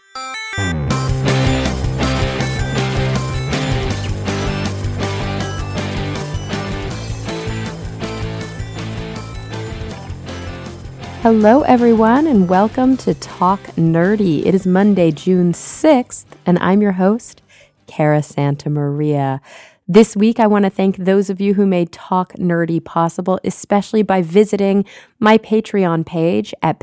Hello, everyone, and welcome to Talk Nerdy. It is Monday, June 6th, and I'm your host, Cara Santa Maria. This week, I want to thank those of you who made Talk Nerdy possible, especially by visiting my Patreon page at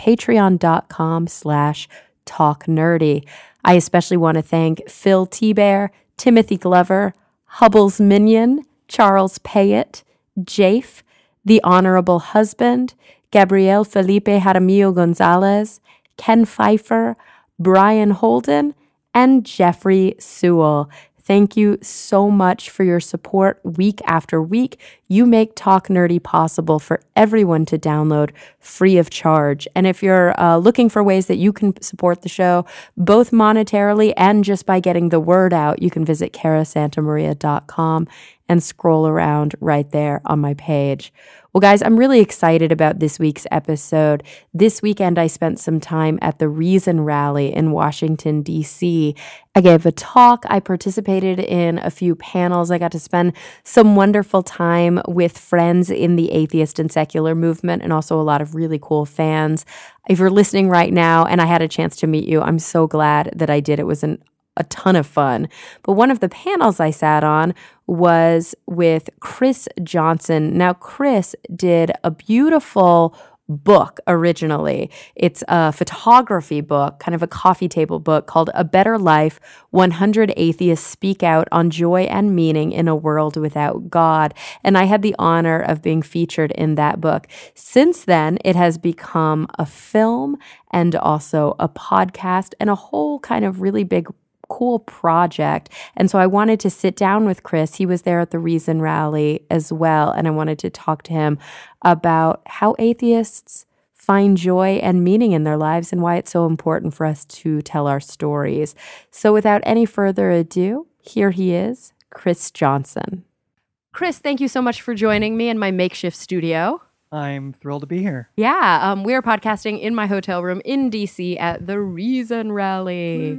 patreon.com/talknerdy. I especially want to thank Phil T-Bear, Timothy Glover, Hubble's Minion, Charles Payette, Jafe, The Honorable Husband, Gabriel Felipe Jaramillo Gonzalez, Ken Pfeiffer, Brian Holden, and Jeffrey Sewell. Thank you so much for your support week after week. You make Talk Nerdy possible for everyone to download free of charge. And if you're looking for ways that you can support the show, both monetarily and just by getting the word out, you can visit carasantamaria.com and scroll around right there on my page. Well, guys, I'm really excited about this week's episode. This weekend, I spent some time at the Reason Rally in Washington, D.C. I gave a talk. I participated in a few panels. I got to spend some wonderful time with friends in the atheist and secular movement and also a lot of really cool fans. If you're listening right now and I had a chance to meet you, I'm so glad that I did. It was a ton of fun. But one of the panels I sat on was with Chris Johnson. Now, Chris did a beautiful book originally. It's a photography book, kind of a coffee table book called A Better Life, 100 Atheists Speak Out on Joy and Meaning in a World Without God. And I had the honor of being featured in that book. Since then, it has become a film and also a podcast and a whole kind of really big cool project. And so I wanted to sit down with Chris. He was there at the Reason Rally as well. And I wanted to talk to him about how atheists find joy and meaning in their lives and why it's so important for us to tell our stories. So without any further ado, here he is, Chris Johnson. Chris, thank you so much for joining me in my makeshift studio. I'm thrilled to be here. Yeah, we're podcasting in my hotel room in DC at the Reason Rally.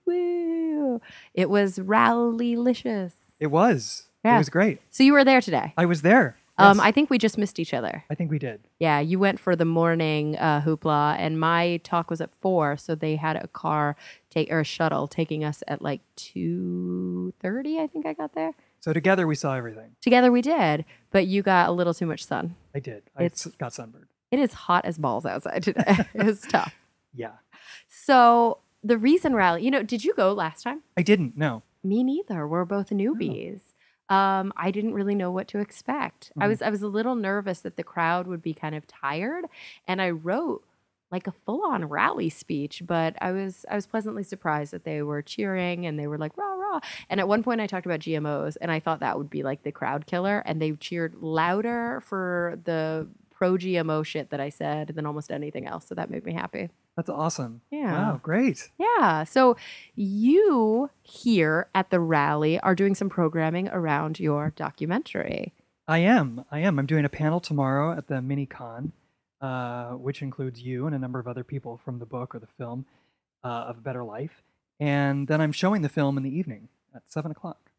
It was rally-licious. It was. Yeah. It was great. So you were there today? I was there. Yes. I think we just missed each other. I think we did. Yeah, you went for the morning hoopla, and my talk was at 4, so they had a shuttle taking us at like 2:30. I think I got there. So together we saw everything. Together we did, but you got a little too much sun. I did. I got sunburned. It is hot as balls outside today. It was tough. Yeah. So the Reason Rally, did you go last time? I didn't, no. Me neither. We're both newbies. Oh. I didn't really know what to expect. Mm-hmm. I was a little nervous that the crowd would be kind of tired, and I wrote like a full-on rally speech, but I was pleasantly surprised that they were cheering and they were like, rah, rah. And at one point I talked about GMOs, and I thought that would be like the crowd killer, and they cheered louder for the pro-GMO shit that I said than almost anything else, so that made me happy. That's awesome. Yeah. Wow, great. Yeah. So you here at the rally are doing some programming around your documentary. I am. I'm doing a panel tomorrow at the MiniCon, which includes you and a number of other people from the book or the film of A Better Life. And then I'm showing the film in the evening at 7 o'clock.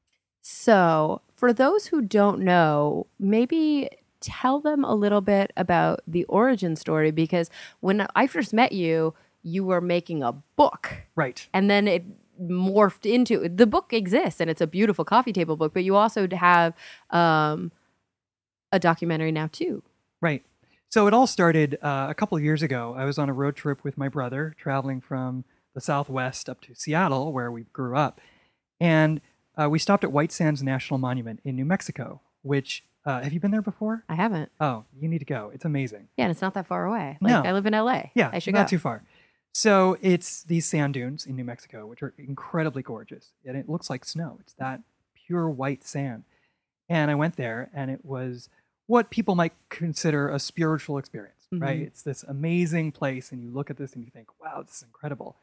So for those who don't know, maybe tell them a little bit about the origin story, because when I first met you, you were making a book. Right. And then it morphed into, the book exists and it's a beautiful coffee table book, but you also have a documentary now too. Right. So it all started a couple of years ago. I was on a road trip with my brother, traveling from the Southwest up to Seattle, where we grew up. And we stopped at White Sands National Monument in New Mexico, which have you been there before? I haven't. Oh, you need to go. It's amazing. Yeah, and it's not that far away. No. I live in LA. Yeah, I should not go. too far. So it's these sand dunes in New Mexico, which are incredibly gorgeous. And it looks like snow. It's that pure white sand. And I went there, and it was what people might consider a spiritual experience, right? It's this amazing place, and you look at this and you think, wow, this is incredible.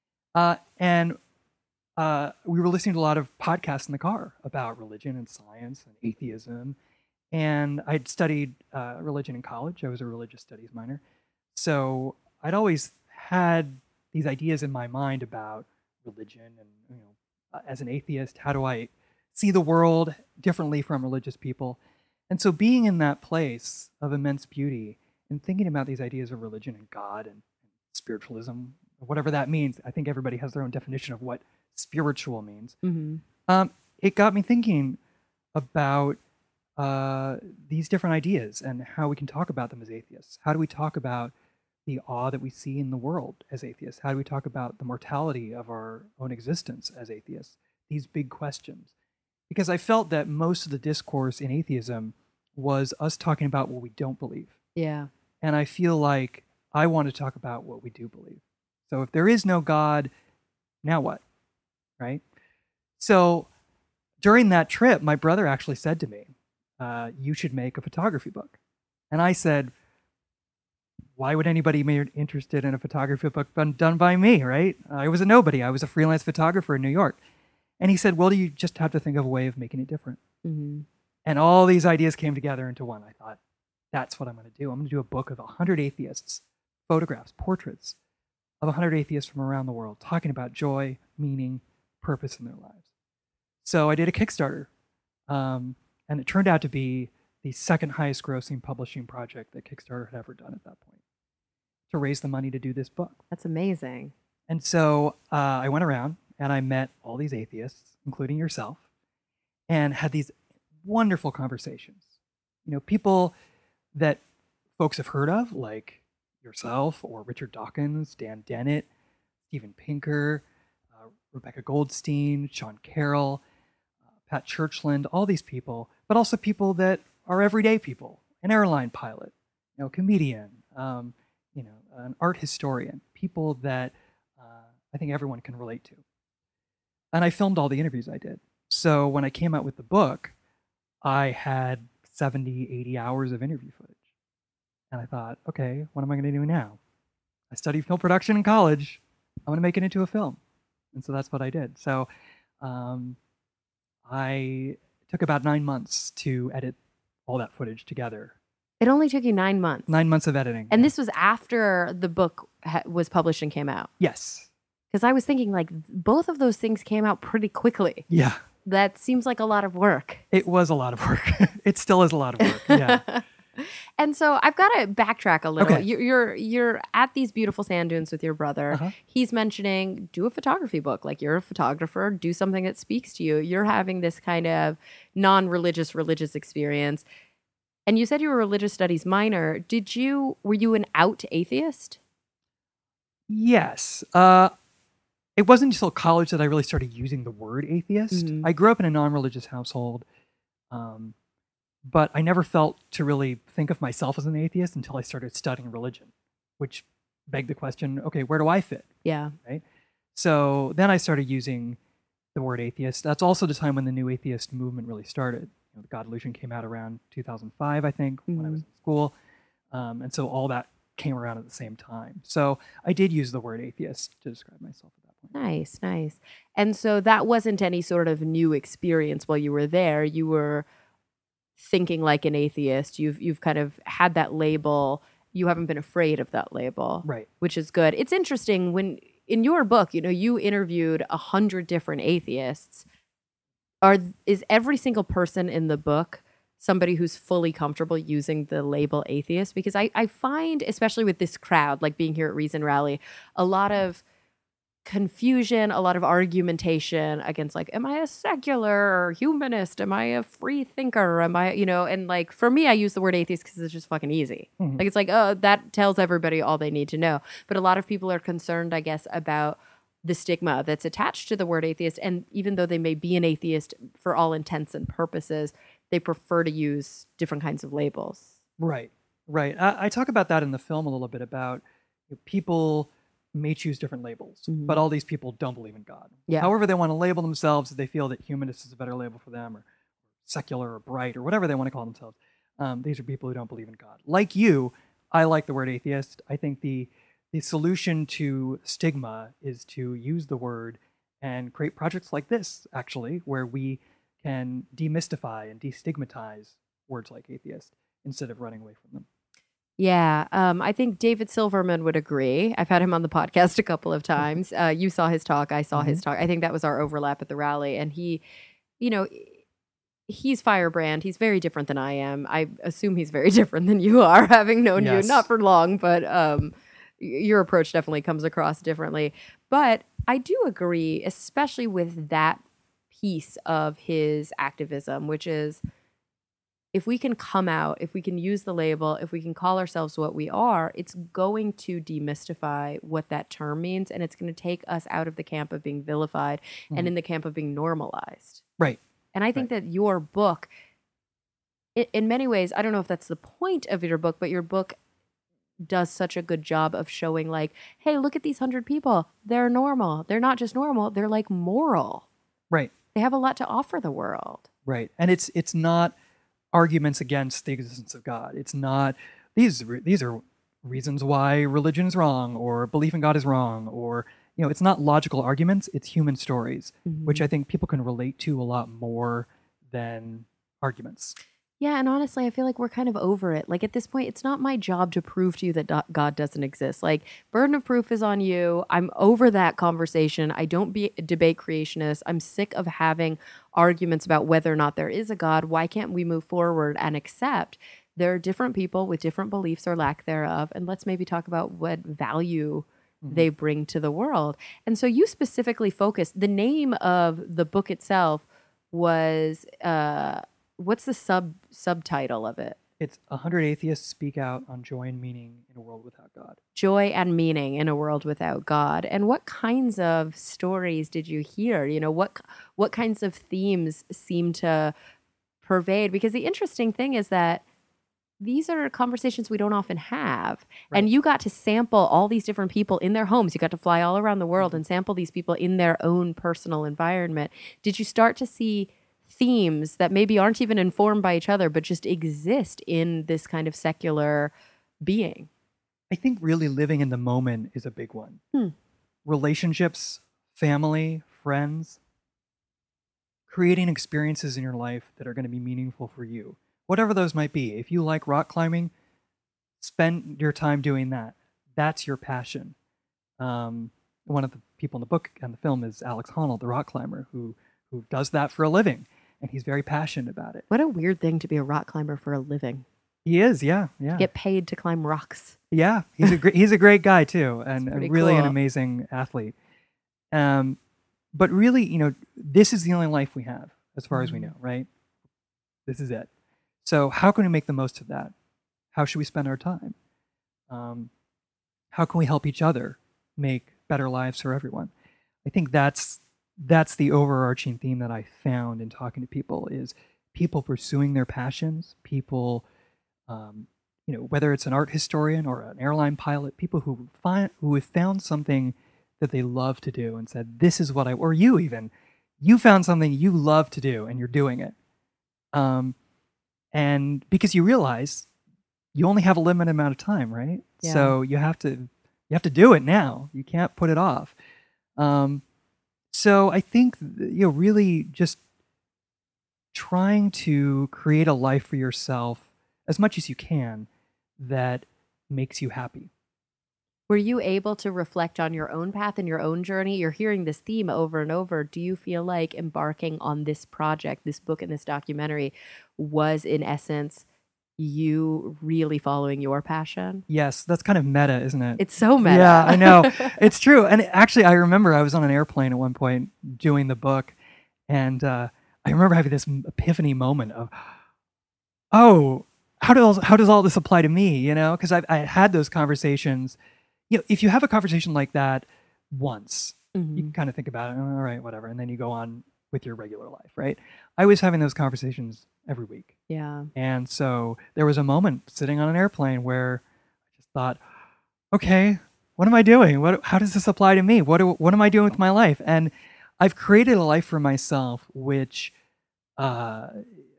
And we were listening to a lot of podcasts in the car about religion and science and atheism. And I'd studied religion in college. I was a religious studies minor. So I'd always had these ideas in my mind about religion and, as an atheist, how do I see the world differently from religious people? And so being in that place of immense beauty and thinking about these ideas of religion and God and spiritualism, whatever that means, I think everybody has their own definition of what spiritual means. It got me thinking about these different ideas and how we can talk about them as atheists. How do we talk about the awe that we see in the world as atheists? How do we talk about the mortality of our own existence as atheists? These big questions. Because I felt that most of the discourse in atheism was us talking about what we don't believe. Yeah. And I feel like I want to talk about what we do believe. So if there is no God, now what? Right? So during that trip, my brother actually said to me, you should make a photography book. And I said, why would anybody be interested in a photography book done by me, right? I was a nobody. I was a freelance photographer in New York. And he said, well, you just have to think of a way of making it different. And all these ideas came together into one. I thought, that's what I'm going to do. I'm going to do a book of 100 atheists, photographs, portraits of 100 atheists from around the world, talking about joy, meaning, purpose in their lives. So I did a Kickstarter, and it turned out to be the second highest grossing publishing project that Kickstarter had ever done at that point, to raise the money to do this book. That's amazing. And so I went around and I met all these atheists, including yourself, and had these wonderful conversations. People that folks have heard of, like yourself or Richard Dawkins, Dan Dennett, Steven Pinker, Rebecca Goldstein, Sean Carroll, Pat Churchland, all these people, but also people that are everyday people, an airline pilot, a comedian, an art historian, people that I think everyone can relate to. And I filmed all the interviews I did. So when I came out with the book, I had 70, 80 hours of interview footage. And I thought, okay, what am I going to do now? I studied film production in college. I'm going to make it into a film. And so that's what I did. So I took about 9 months to edit all that footage together. It only took you 9 months. 9 months of editing. And this was after the book was published and came out. Yes. Because I was thinking, like, both of those things came out pretty quickly. Yeah. That seems like a lot of work. It was a lot of work. It still is a lot of work. Yeah. And so I've got to backtrack a little. Okay. You're at these beautiful sand dunes with your brother. Uh-huh. He's mentioning, do a photography book. Like, you're a photographer, do something that speaks to you. You're having this kind of non-religious religious experience. And you said you were a religious studies minor. Were you an out atheist? Yes. It wasn't until college that I really started using the word atheist. I grew up in a non-religious household. But I never felt to really think of myself as an atheist until I started studying religion, which begged the question, okay, where do I fit? Yeah. Right. So then I started using the word atheist. That's also the time when the new atheist movement really started. The God Illusion came out around 2005, I think, when I was in school. And so all that came around at the same time. So I did use the word atheist to describe myself at that point. Nice, nice. And so that wasn't any sort of new experience while you were there. You were thinking like an atheist. You've kind of had that label. You haven't been afraid of that label, right? Which is good. It's interesting when in your book, you interviewed 100 different atheists. Is every single person in the book somebody who's fully comfortable using the label atheist? Because I find, especially with this crowd, like being here at Reason Rally, a lot of confusion, a lot of argumentation against, like, am I a secular or humanist? Am I a free thinker? Am I, and like, for me, I use the word atheist because it's just fucking easy. Like, it's like, oh, that tells everybody all they need to know. But a lot of people are concerned, I guess, about the stigma that's attached to the word atheist. And even though they may be an atheist for all intents and purposes, they prefer to use different kinds of labels. Right. I talk about that in the film a little bit about people may choose different labels, but all these people don't believe in God. Yeah. However they want to label themselves, they feel that humanist is a better label for them, or secular or bright or whatever they want to call themselves. These are people who don't believe in God. Like you, I like the word atheist. I think the solution to stigma is to use the word and create projects like this, actually, where we can demystify and destigmatize words like atheist instead of running away from them. Yeah, I think David Silverman would agree. I've had him on the podcast a couple of times. You saw his talk, I saw his Hmm. talk. I think that was our overlap at the rally. And he, you know, he's firebrand. He's very different than I am. I assume he's very different than you are, having known you not Yes. for long, but your approach definitely comes across differently. But I do agree, especially with that piece of his activism, which is if we can come out, if we can use the label, if we can call ourselves what we are, it's going to demystify what that term means. And it's going to take us out of the camp of being vilified and Mhm. in the camp of being normalized. Right. And I think Right. that your book, in many ways, I don't know if that's the point of your book, but your book does such a good job of showing, like, hey, look at these 100 people. They're normal. They're not just normal, they're like moral. Right. They have a lot to offer the world. Right. And it's not arguments against the existence of God. It's not these are reasons why religion is wrong or belief in God is wrong, or it's not logical arguments, it's human stories, which I Mhm. think people can relate to a lot more than arguments. Yeah, and honestly, I feel like we're kind of over it. Like at this point, it's not my job to prove to you that God doesn't exist. Like burden of proof is on you. I'm over that conversation. I don't debate creationists. I'm sick of having arguments about whether or not there is a God. Why can't we move forward and accept there are different people with different beliefs or lack thereof, and let's maybe talk about what value Mhm. they bring to the world. And so you specifically focused. The name of the book itself was what's the subtitle of it? It's 100 atheists speak out on joy and meaning in a world without God. Joy and meaning in a world without God. And what kinds of stories did you hear? What kinds of themes seem to pervade? Because the interesting thing is that these are conversations we don't often have. And Right. you got to sample all these different people in their homes. You got to fly all around the world Mhm. and sample these people in their own personal environment. Did you start to see themes that maybe aren't even informed by each other, but just exist in this kind of secular being? I think really living in the moment is a big one. Hmm. Relationships, family, friends, creating experiences in your life that are going to be meaningful for you, whatever those might be. If you like rock climbing, spend your time doing that. That's your passion. One of the people in the book and the film is Alex Honnold, the rock climber, who does that for a living, and he's very passionate about it. What a weird thing to be a rock climber for a living. He is, yeah, yeah, Get paid to climb rocks. yeah. He's a great guy too, and Pretty really an cool. amazing athlete. Um, but really, this is the only life we have, as far as we know, right? This is it. So how can we make the most of that? How should we spend our time? Um, how can we help each other make better lives for everyone? I think that's the overarching theme that I found in talking to people is people pursuing their passions, people, whether it's an art historian or an airline pilot, people who have found something that they love to do and said, "This is what I," or you even, you found something you love to do and you're doing it, um, and because you realize you only have a limited amount of time, right? Yeah. So you have to do it now. You can't put it off. Um, so I think really just trying to create a life for yourself as much as you can that makes you happy. Were you able to reflect on your own path and your own journey? You're hearing this theme over and over. Do you feel like embarking on this project, this book, and this documentary was, in essence, you really following your passion? Yes, that's kind of meta, isn't it? It's so Yeah, I know. meta. It's true. And actually, I remember I was on an airplane at one point doing the book, and I remember having this epiphany moment of, oh, how does all this apply to me? Because I had those conversations. If you have a conversation like that once, you can Mhm. kind of think about it. "Oh, all right, whatever," and then you go on with your regular life, right? I was having those conversations every week, Yeah. and so there was a moment sitting on an airplane where I just thought, okay, what am I doing? How does this apply to me? What am I doing with my life? And I've created a life for myself, which uh,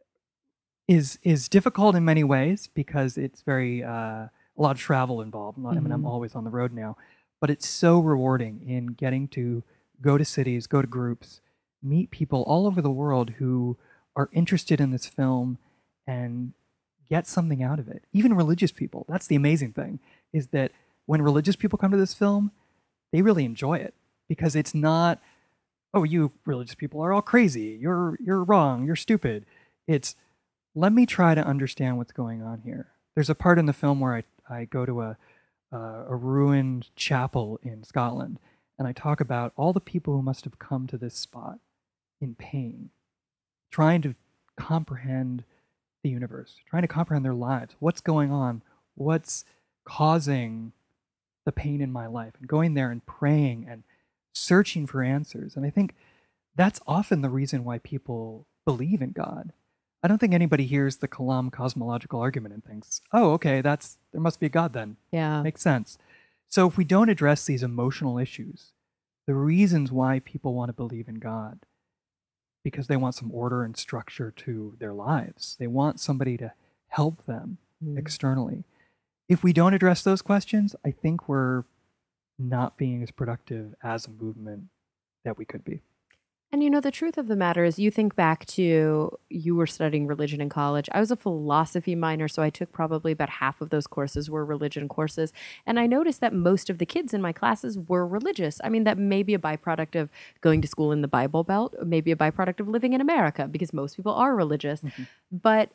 is difficult in many ways because it's very a lot of travel involved. I mean, I'm Mhm. always on the road now, but it's so rewarding in getting to go to cities, go to groups, meet people all over the world who are interested in this film and get something out of it. Even religious people. That's the amazing thing, is that when religious people come to this film, they really enjoy it because it's not, oh, you religious people are all crazy. You're wrong. You're stupid. It's, let me try to understand what's going on here. There's a part in the film where I go to a ruined chapel in Scotland, and I talk about all the people who must have come to this spot in pain, trying to comprehend the universe, trying to comprehend their lives. What's going on? What's causing the pain in my life? And going there and praying and searching for answers. And I think that's often the reason why people believe in God. I don't think anybody hears the Kalam cosmological argument and thinks, oh, okay, there must be a God then. Yeah. Makes sense. So if we don't address these emotional issues, the reasons why people want to believe in God, because they want some order and structure to their lives. They want somebody to help them externally. If we don't address those questions, I think we're not being as productive as a movement that we could be. And the truth of the matter is, you think back to, you were studying religion in college. I was a philosophy minor, so I took probably about half of those courses were religion courses. And I noticed that most of the kids in my classes were religious. I mean, that may be a byproduct of going to school in the Bible Belt, or maybe a byproduct of living in America, because most people are religious. Mm-hmm. But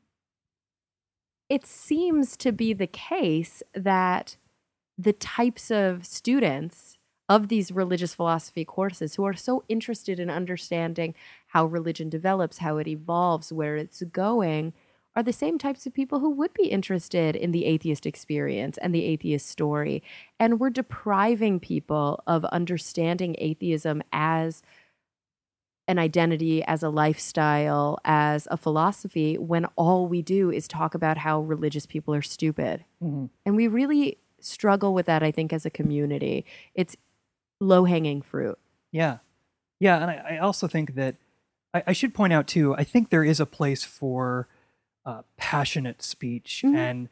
it seems to be the case that the types of students of these religious philosophy courses who are so interested in understanding how religion develops, how it evolves, where it's going, are the same types of people who would be interested in the atheist experience and the atheist story. And we're depriving people of understanding atheism as an identity, as a lifestyle, as a philosophy, when all we do is talk about how religious people are stupid. Mm-hmm. And we really struggle with that, I think, as a community. It's low-hanging fruit. Yeah. Yeah, and I also think that, I should point out too, I think there is a place for passionate speech and,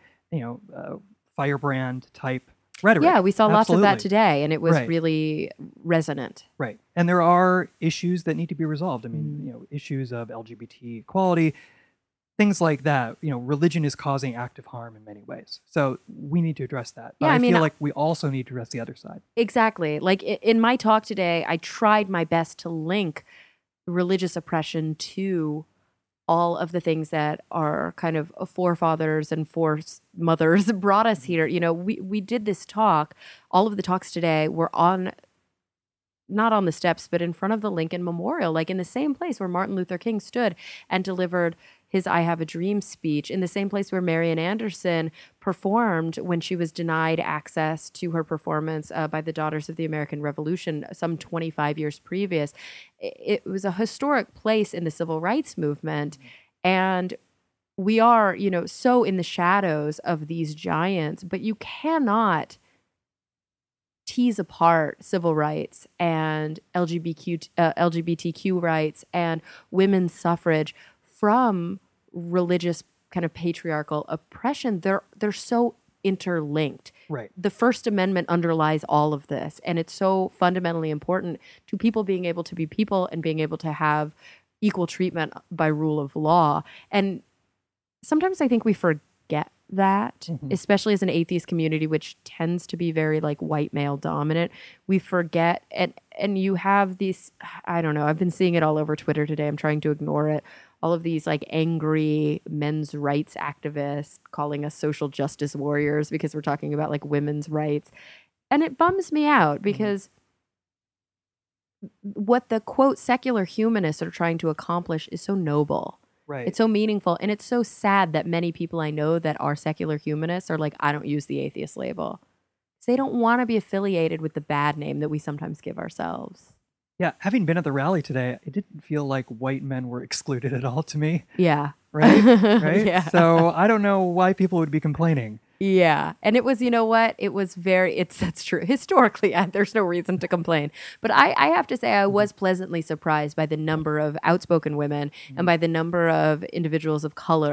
firebrand type rhetoric. Yeah, we saw lots of that today, and it was really resonant. Right. And there are issues that need to be resolved. I mean, issues of LGBT equality, things like that. Religion is causing active harm in many ways. So we need to address that. But I feel like we also need to address the other side. Exactly. Like in my talk today, I tried my best to link religious oppression to all of the things that our kind of forefathers and foremothers brought us here. We did this talk. All of the talks today were not on the steps, but in front of the Lincoln Memorial, like in the same place where Martin Luther King stood and delivered his I Have a Dream speech, in the same place where Marian Anderson performed when she was denied access to her performance by the Daughters of the American Revolution some 25 years previous. It was a historic place in the civil rights movement. And we are, so in the shadows of these giants, but you cannot tease apart civil rights and LGBTQ rights and women's suffrage from religious kind of patriarchal oppression. They're so interlinked. Right. The First Amendment underlies all of this, and it's so fundamentally important to people being able to be people and being able to have equal treatment by rule of law. And sometimes I think we forget that, especially as an atheist community, which tends to be very like white male dominant. We forget, and you have these, I don't know, I've been seeing it all over Twitter today. I'm trying to ignore it. All of these like angry men's rights activists calling us social justice warriors because we're talking about like women's rights. And it bums me out because what the quote secular humanists are trying to accomplish is so noble. Right. It's so meaningful. And it's so sad that many people I know that are secular humanists are like, I don't use the atheist label. Because they don't want to be affiliated with the bad name that we sometimes give ourselves. Yeah. Having been at the rally today, it didn't feel like white men were excluded at all to me. Yeah. Right? Right? Yeah. So I don't know why people would be complaining. Yeah. And it was, you know what? It was that's true. Historically, there's no reason to complain. But I have to say, I was pleasantly surprised by the number of outspoken women and by the number of individuals of color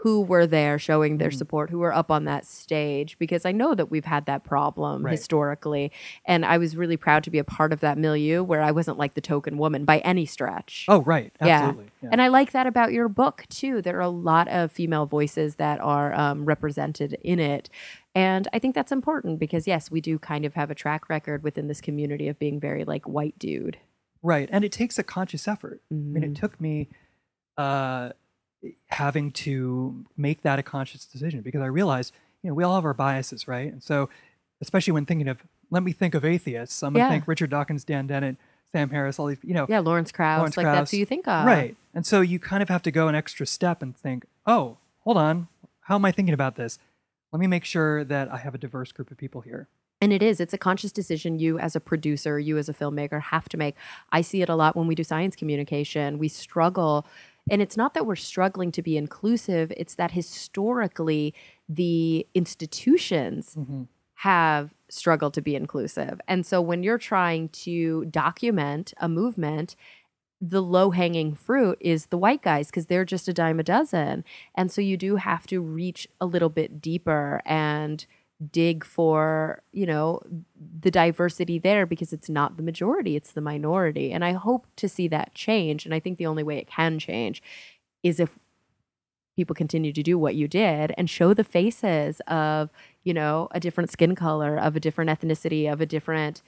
who were there showing their Mhm. support, who were up on that stage, because I know that we've had that problem Right. historically. And I was really proud to be a part of that milieu where I wasn't like the token woman by any stretch. Oh, right. Yeah. Absolutely. Yeah. And I like that about your book too. There are a lot of female voices that are represented in it. And I think that's important because, yes, we do kind of have a track record within this community of being very like white dude. Right. And it takes a conscious effort. I mean, it Mhm. took me uh, having to make that a conscious decision because I realized, we all have our biases, right? And so, especially when thinking of, let me think of atheists, I'm going to Yeah. think Richard Dawkins, Dan Dennett, Sam Harris, all these, Yeah, Lawrence Krauss. Lawrence Like that's Krauss. who you think of. Right. And so you kind of have to go an extra step and think, oh, hold on. How am I thinking about this? Let me make sure that I have a diverse group of people here. And it's a conscious decision you as a producer, you as a filmmaker have to make. I see it a lot when we do science communication. We struggle, and it's not that we're struggling to be inclusive, it's that historically the institutions Mhm. have struggled to be inclusive. And so when you're trying to document a movement, the low-hanging fruit is the white guys because they're just a dime a dozen. And so you do have to reach a little bit deeper and dig for, the diversity there because it's not the majority, it's the minority. And I hope to see that change. And I think the only way it can change is if people continue to do what you did and show the faces of, a different skin color, of a different ethnicity, of a different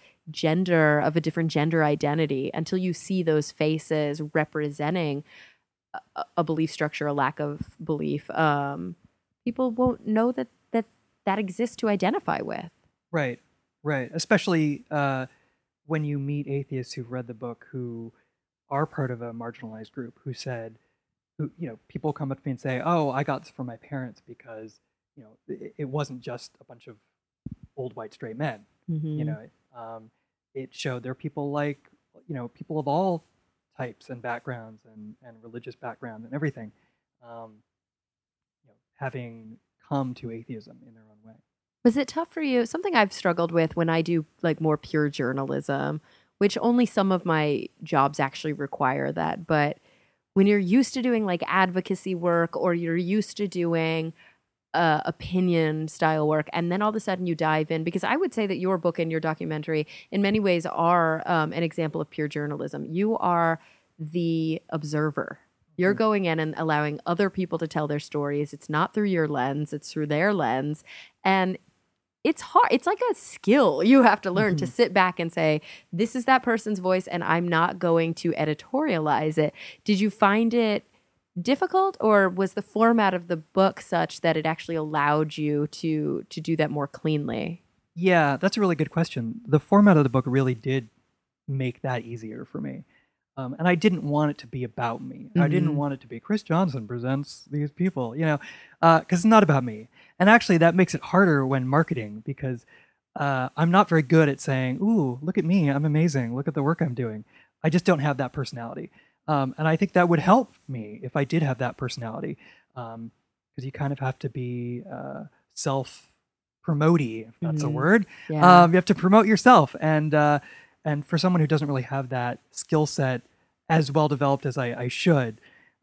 gender identity until you see those faces representing a belief structure, a lack of belief. People won't know that exists to identify with. Right. Right. Especially when you meet atheists who've read the book who are part of a marginalized group who said, people come up to me and say, "Oh, I got this from my parents because, it wasn't just a bunch of old white straight men. Mhm. It showed there are people like, people of all types and backgrounds and religious background and everything, having come to atheism in their own way." Was it tough for you? Something I've struggled with when I do like more pure journalism, which only some of my jobs actually require that. But when you're used to doing like advocacy work or you're used to doing opinion style work, and then all of a sudden you dive in, because I would say that your book and your documentary in many ways are an example of pure journalism. You are the observer. You're Mhm. going in and allowing other people to tell their stories. It's not through your lens, it's through their lens. And it's hard. It's like a skill you have to learn to Mhm. sit back and say, this is that person's voice, and I'm not going to editorialize it. Did you find it difficult, or was the format of the book such that it actually allowed you to do that more cleanly? Yeah, that's a really good question. The format of the book really did make that easier for me. And I didn't want it to be about me. I didn't Mhm. want it to be Chris Johnson presents these people, because it's not about me. And actually, that makes it harder when marketing because I'm not very good at saying, "Ooh, look at me, I'm amazing. Look at the work I'm doing." I just don't have that personality. And I think that would help me if I did have that personality, because you kind of have to be self-promoty, if that's a Mhm. word. Yeah. You have to promote yourself, and for someone who doesn't really have that skill set as well developed as I should,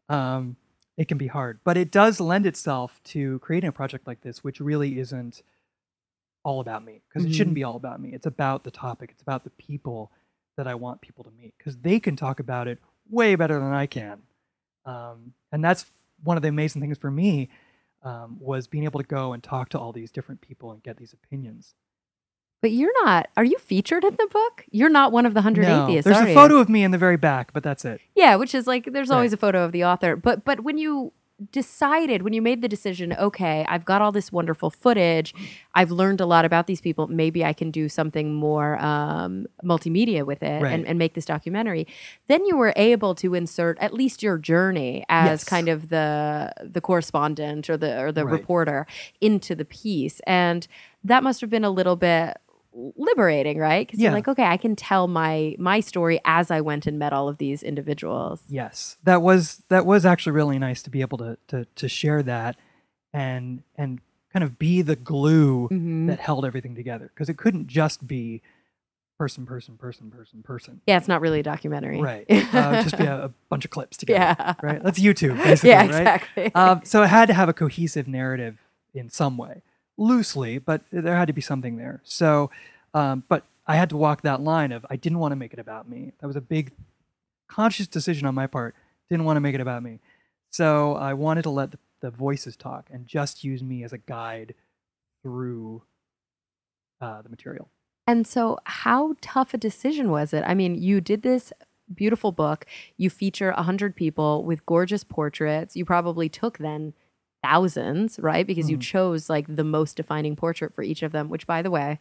it can be hard. But it does lend itself to creating a project like this, which really isn't all about me, because it shouldn't Mhm. be all about me. It's about the topic. It's about the people that I want people to meet, because they can talk about it way better than I can. And that's one of the amazing things for me, was being able to go and talk to all these different people and get these opinions. But you're not. Are you featured in the book? You're not one of the 100 No, atheists, there's are a you? photo of me in the very back, but that's it. Yeah, which is like there's always Right. a photo of the author. But when you made the decision, okay, I've got all this wonderful footage, I've learned a lot about these people, maybe I can do something more multimedia with it Right. and make this documentary. Then you were able to insert at least your journey as Yes. kind of the correspondent or the Right. reporter into the piece. And that must have been a little bit liberating, right? Because you're Yeah. like, okay, I can tell my story as I went and met all of these individuals. Yes, that was actually really nice to be able to share that and kind of be the glue Mm-hmm. that held everything together, because it couldn't just be person. Yeah, it's not really a documentary. Right. Just be a bunch of clips together. Yeah. Right. That's YouTube, basically. Yeah, right? exactly. So it had to have a cohesive narrative in some way, loosely, but there had to be something there. So, but I had to walk that line of I didn't want to make it about me. That was a big conscious decision on my part. Didn't want to make it about me. So I wanted to let the voices talk and just use me as a guide through the material. And so, how tough a decision was it? I mean, you did this beautiful book. You feature 100 people with gorgeous portraits. You probably took then thousands, right? Because you chose like the most defining portrait for each of them, which, by the way,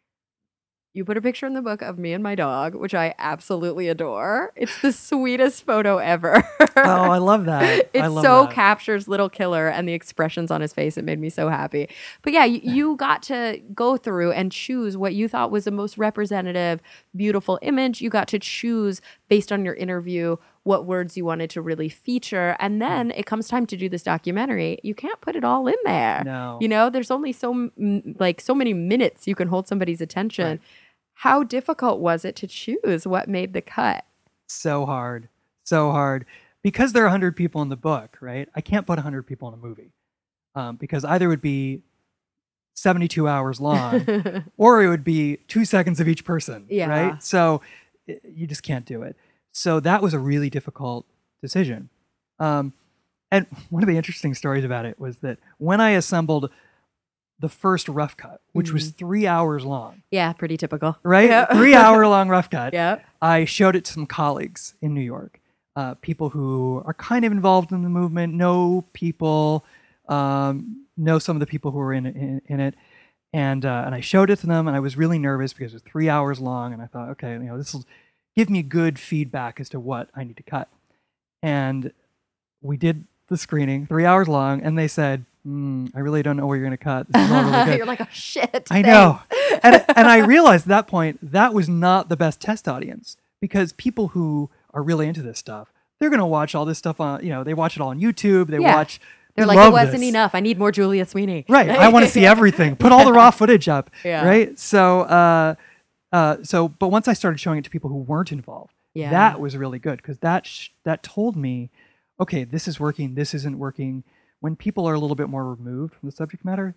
you put a picture in the book of me and my dog, which I absolutely adore. It's the sweetest photo ever. Oh, I love that. It I love so that. captures Little Killer and the expressions on his face. It made me so happy. But yeah, you got to go through and choose what you thought was the most representative, beautiful image. You got to choose based on your interview what words you wanted to really feature. And then it comes time to do this documentary. You can't put it all in there. No. You know, there's only so many minutes you can hold somebody's attention. Right. How difficult was it to choose what made the cut? So hard. So hard. Because there are 100 people in the book, right? I can't put 100 people in a movie because either it would be 72 hours long or it would be 2 seconds of each person, Yeah. right? So you just can't do it. So that was a really difficult decision. And one of the interesting stories about it was that when I assembled the first rough cut, which was 3 hours long, Yeah, pretty typical. right? Yep. 3 hour long rough cut. Yep. I showed it to some colleagues in New York, people who are kind of involved in the movement, know people, know some of the people who were in it. And I showed it to them, and I was really nervous because it was 3 hours long. And I thought, okay, this will give me good feedback as to what I need to cut. And we did the screening, 3 hours long, and they said, I really don't know where you're going to cut. This is all really good. You're like, oh shit. I know. And I realized at that point, that was not the best test audience because people who are really into this stuff, they're going to watch all this stuff on, they watch it all on YouTube. They're like, love it wasn't this. enough. I need more Julia Sweeney. Right. I want to see everything. Put all the raw footage up. Yeah. Right. So, but once I started showing it to people who weren't involved, Yeah. that was really good because that told me, okay, this is working. This isn't working. When people are a little bit more removed from the subject matter,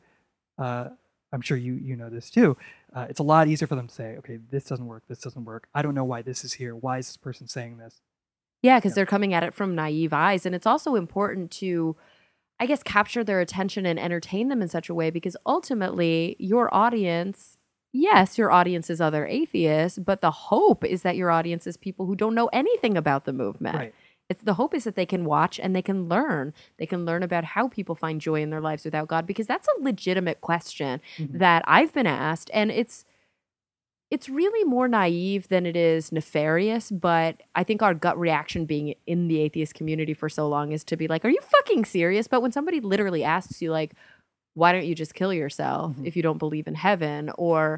I'm sure you know this too. It's a lot easier for them to say, okay, this doesn't work. This doesn't work. I don't know why this is here. Why is this person saying this? Yeah, because they're coming at it from naive eyes. And it's also important to, I guess, capture their attention and entertain them in such a way because ultimately your audience, yes, your audience is other atheists, but the hope is that your audience is people who don't know anything about the movement. Right. The hope is that they can watch and they can learn. They can learn about how people find joy in their lives without God, because that's a legitimate question that I've been asked. And it's really more naive than it is nefarious. But I think our gut reaction being in the atheist community for so long is to be like, are you fucking serious? But when somebody literally asks you, like, why don't you just kill yourself if you don't believe in heaven? Or,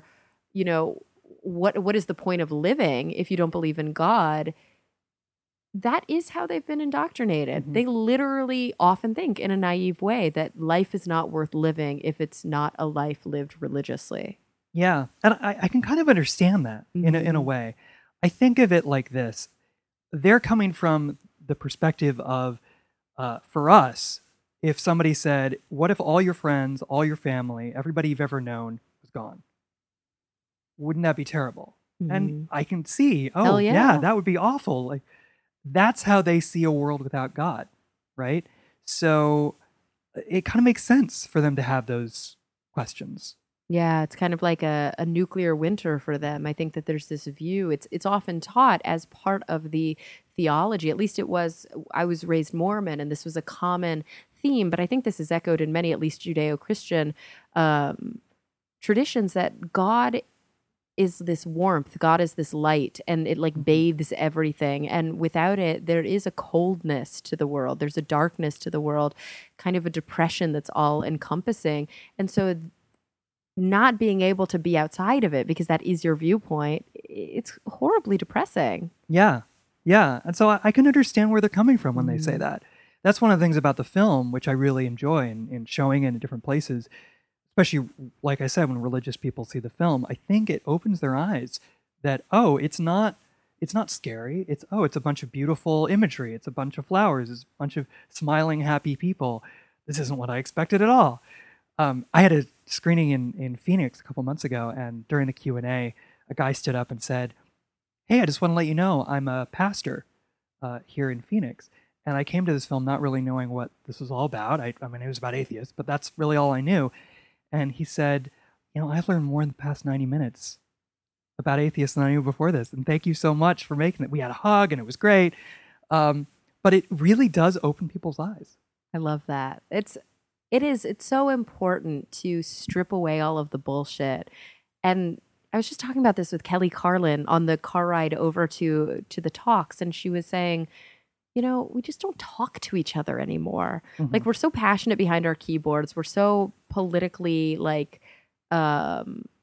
what is the point of living if you don't believe in God? That is how they've been indoctrinated. They literally often think in a naive way that life is not worth living if it's not a life lived religiously. Yeah. And I can kind of understand that in a way. I think of it like this. They're coming from the perspective of, for us, if somebody said, what if all your friends, all your family, everybody you've ever known was gone? Wouldn't that be terrible? And I can see, Hell yeah. that would be awful. Like, that's how they see a world without God, right? So it kind of makes sense for them to have those questions. Yeah, it's kind of like a nuclear winter for them. I think that there's this view. It's often taught as part of the theology. At least it was. I was raised Mormon, and this was a common theme. But I think this is echoed in many, at least Judeo-Christian traditions, that God is this warmth. God is this light, and it like bathes everything. And without it, there is a coldness to the world. There's a darkness to the world, kind of a depression that's all encompassing. And so not being able to be outside of it because that is your viewpoint, it's horribly depressing. Yeah. Yeah. And so I can understand where they're coming from when they say that. That's one of the things about the film, which I really enjoy in showing it in different places. Especially, like I said, when religious people see the film, I think it opens their eyes that, oh, it's not scary. It's a bunch of beautiful imagery. It's a bunch of flowers. It's a bunch of smiling, happy people. This isn't what I expected at all. I had a screening in Phoenix a couple months ago, and during the Q&A, a guy stood up and said, "Hey, I just want to let you know I'm a pastor here in Phoenix, and I came to this film not really knowing what this was all about. I mean, it was about atheists, but that's really all I knew." And he said, "I've learned more in the past 90 minutes about atheists than I knew before this, and thank you so much for making it." We had a hug, and it was great. But it really does open people's eyes. I love that. It's so important to strip away all of the bullshit. And I was just talking about this with Kelly Carlin on the car ride over to the talks, and she was saying, we just don't talk to each other anymore. Mhm. Like, we're so passionate behind our keyboards. We're so politically I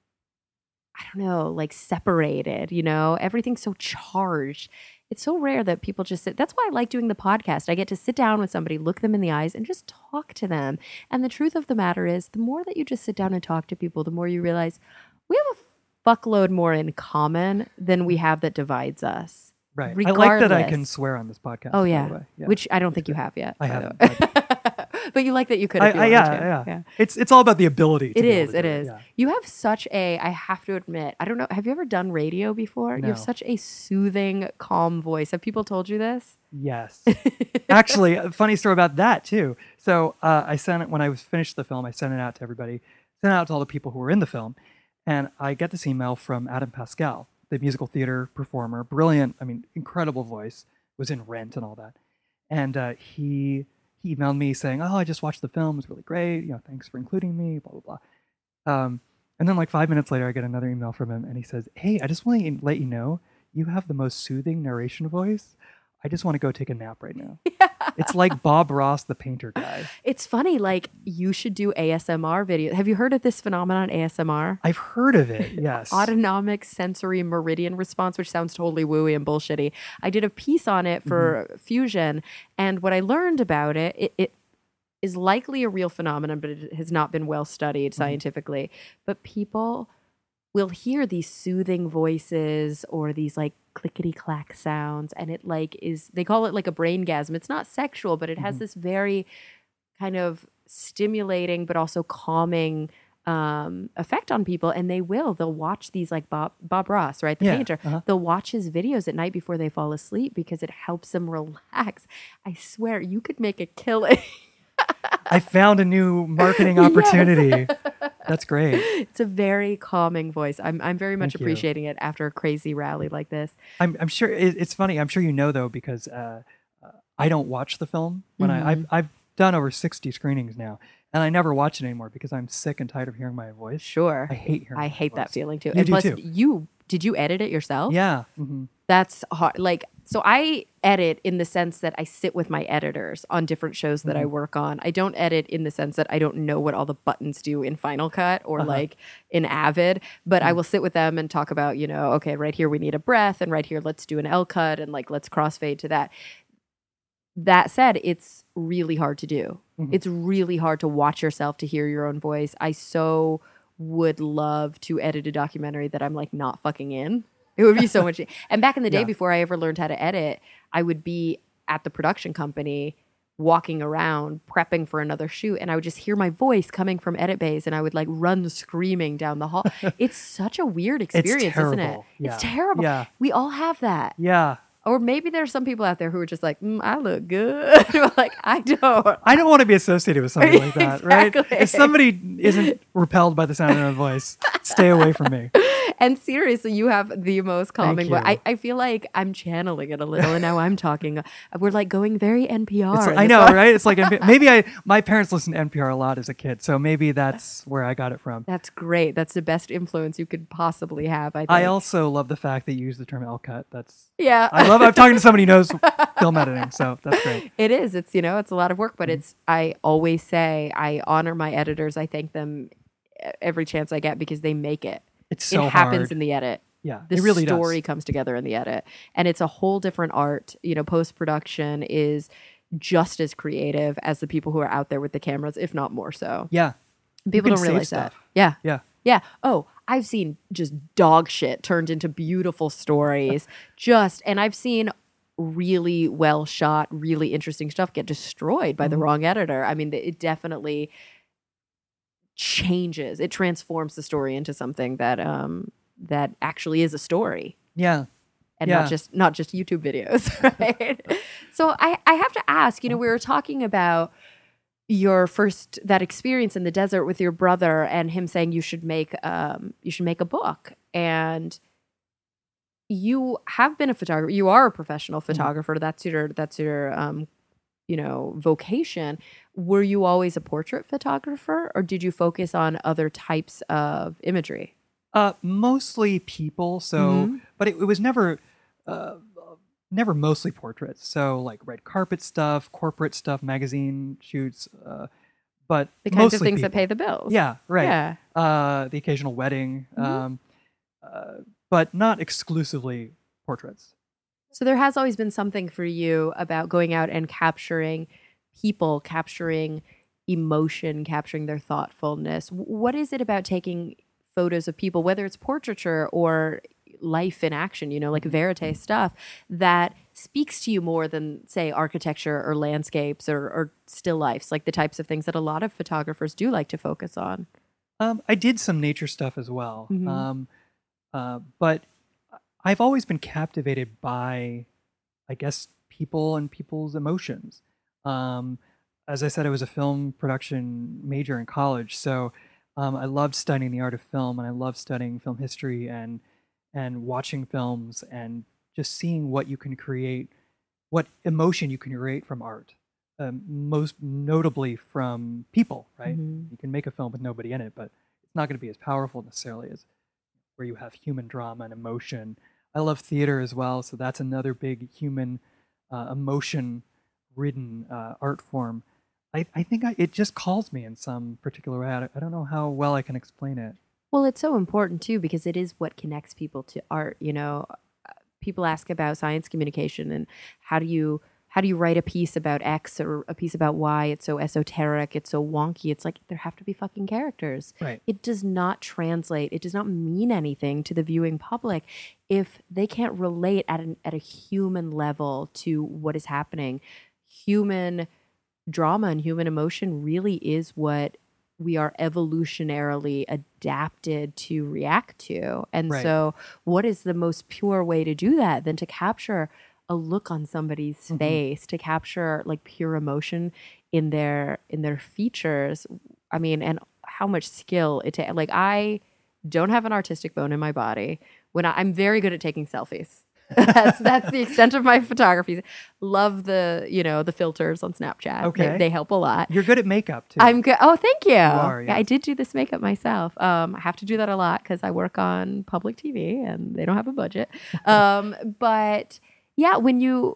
don't know, separated, everything's so charged. It's so rare that people just sit. That's why I like doing the podcast. I get to sit down with somebody, look them in the eyes, and just talk to them. And the truth of the matter is, the more that you just sit down and talk to people, the more you realize we have a fuckload more in common than we have that divides us. Right. Regardless. I like that I can swear on this podcast. Oh, by yeah. the way. Yeah. Which I don't think you have yet. I by the haven't. way. But you like that you could. If you wanted to. Yeah. It's all about the ability. It is. Yeah. You have such I have to admit, I don't know. Have you ever done radio before? No. You have such a soothing, calm voice. Have people told you this? Yes. Actually, a funny story about that too. So I sent it when I was finished the film. I sent it out to everybody, sent it out to all the people who were in the film, and I get this email from Adam Pascal, the musical theater performer, brilliant. I mean, incredible voice. Was in Rent and all that, and he emailed me saying, "Oh, I just watched the film. It was really great. Thanks for including me. Blah blah blah." And then 5 minutes later, I get another email from him, and he says, "Hey, I just want to let you know you have the most soothing narration voice. I just want to go take a nap right now." Yeah. It's like Bob Ross, the painter guy. It's funny, you should do ASMR video. Have you heard of this phenomenon, ASMR? I've heard of it, yes. Autonomic sensory meridian response, which sounds totally wooey and bullshitty. I did a piece on it for Fusion, and what I learned about it is likely a real phenomenon, but it has not been well studied scientifically. But people will hear these soothing voices or these clickety clack sounds, and it they call it a braingasm. It's not sexual, but it has this very kind of stimulating but also calming effect on people. And they'll watch these Bob Ross, right, the painter. They'll watch his videos at night before they fall asleep because it helps them relax. I swear you could make a killing. I found a new marketing opportunity. Yes. That's great. It's a very calming voice. I'm very much Thank you. appreciating it after a crazy rally like this. I'm sure it's funny. I'm sure though, because I don't watch the film when I've done over 60 screenings now, and I never watch it anymore because I'm sick and tired of hearing my voice. Sure, I hate hearing. I hate that feeling too. You and do plus, too. Did you edit it yourself? Yeah. Mm-hmm. That's hard. So I edit in the sense that I sit with my editors on different shows that I work on. I don't edit in the sense that I don't know what all the buttons do in Final Cut or in Avid, but I will sit with them and talk about, okay, right here we need a breath, and right here let's do an L cut, and let's crossfade to that. That said, it's really hard to do. It's really hard to watch yourself, to hear your own voice. I so would love to edit a documentary that I'm not fucking in. It would be so much. And back in the day, before I ever learned how to edit, I would be at the production company walking around prepping for another shoot, and I would just hear my voice coming from edit bays, and I would run screaming down the hall. It's such a weird experience, isn't it? Yeah. It's terrible. Yeah. We all have that. Yeah. Or maybe there's some people out there who are just I look good. I don't. I don't want to be associated with somebody like that, Exactly. right? If somebody isn't repelled by the sound of my voice, stay away from me. And seriously, you have the most calming voice. you. I feel like I'm channeling it a little, and now I'm talking. We're going very NPR. I know, right? It's maybe my parents listened to NPR a lot as a kid, so maybe that's where I got it from. That's great. That's the best influence you could possibly have, I think. I also love the fact that you use the term L-cut. I'm talking to somebody who knows film editing, so that's great. It is. It's, it's a lot of work, but I always say I honor my editors. I thank them every chance I get because they make it. It's so It happens hard. in the edit. Yeah, The it really story does. comes together in the edit, and it's a whole different art. Post-production is just as creative as the people who are out there with the cameras, if not more so. Yeah. People can don't realize save that. stuff. Yeah. Yeah. Yeah. Oh, I've seen just dog shit turned into beautiful stories. And I've seen really well shot, really interesting stuff get destroyed by the wrong editor. I mean, it definitely changes. It transforms the story into something that that actually is a story. Yeah. And not just YouTube videos, right? So I have to ask, we were talking about your that experience in the desert with your brother and him saying you should make a book. And you have been a photographer. You are a professional photographer. That's your vocation. Were you always a portrait photographer, or did you focus on other types of imagery? Mostly people. So, but it was never mostly portraits. So like red carpet stuff, corporate stuff, magazine shoots, but the kinds of mostly things people. that pay the bills. Yeah, right. Yeah. The occasional wedding, but not exclusively portraits. So there has always been something for you about going out and capturing people, capturing emotion, capturing their thoughtfulness. What is it about taking photos of people, whether it's portraiture or life in action, like verite stuff, that speaks to you more than, say, architecture or landscapes or still lifes, like the types of things that a lot of photographers do like to focus on? I did some nature stuff as well, but I've always been captivated by, I guess, people and people's emotions. As I said, I was a film production major in college, so I loved studying the art of film, and I loved studying film history and watching films and just seeing what you can create, what emotion you can create from art. Most notably from people, right? You can make a film with nobody in it, but it's not going to be as powerful necessarily as where you have human drama and emotion. I love theater as well, so that's another big human emotion-ridden art form. I think it just calls me in some particular way. I don't know how well I can explain it. Well, it's so important too because it is what connects people to art. People ask about science communication and how do you write a piece about X or a piece about Y? It's so esoteric, it's so wonky. It's like there have to be fucking characters. Right. It does not translate. It does not mean anything to the viewing public if they can't relate at a human level to what is happening. Human drama and human emotion really is what we are evolutionarily adapted to react to. And Right. so what is the most pure way to do that than to capture a look on somebody's face, to capture like pure emotion in their features? I mean, and how much skill it takes. Like, I don't have an artistic bone in my body. I'm very good at taking selfies. that's the extent of my photography. Love the filters on Snapchat. Okay. They help a lot. You're good at makeup too. I'm good. Oh, thank you. are, Yeah, I yes. did do this makeup myself. I have to do that a lot because I work on public TV and they don't have a budget. But yeah, when you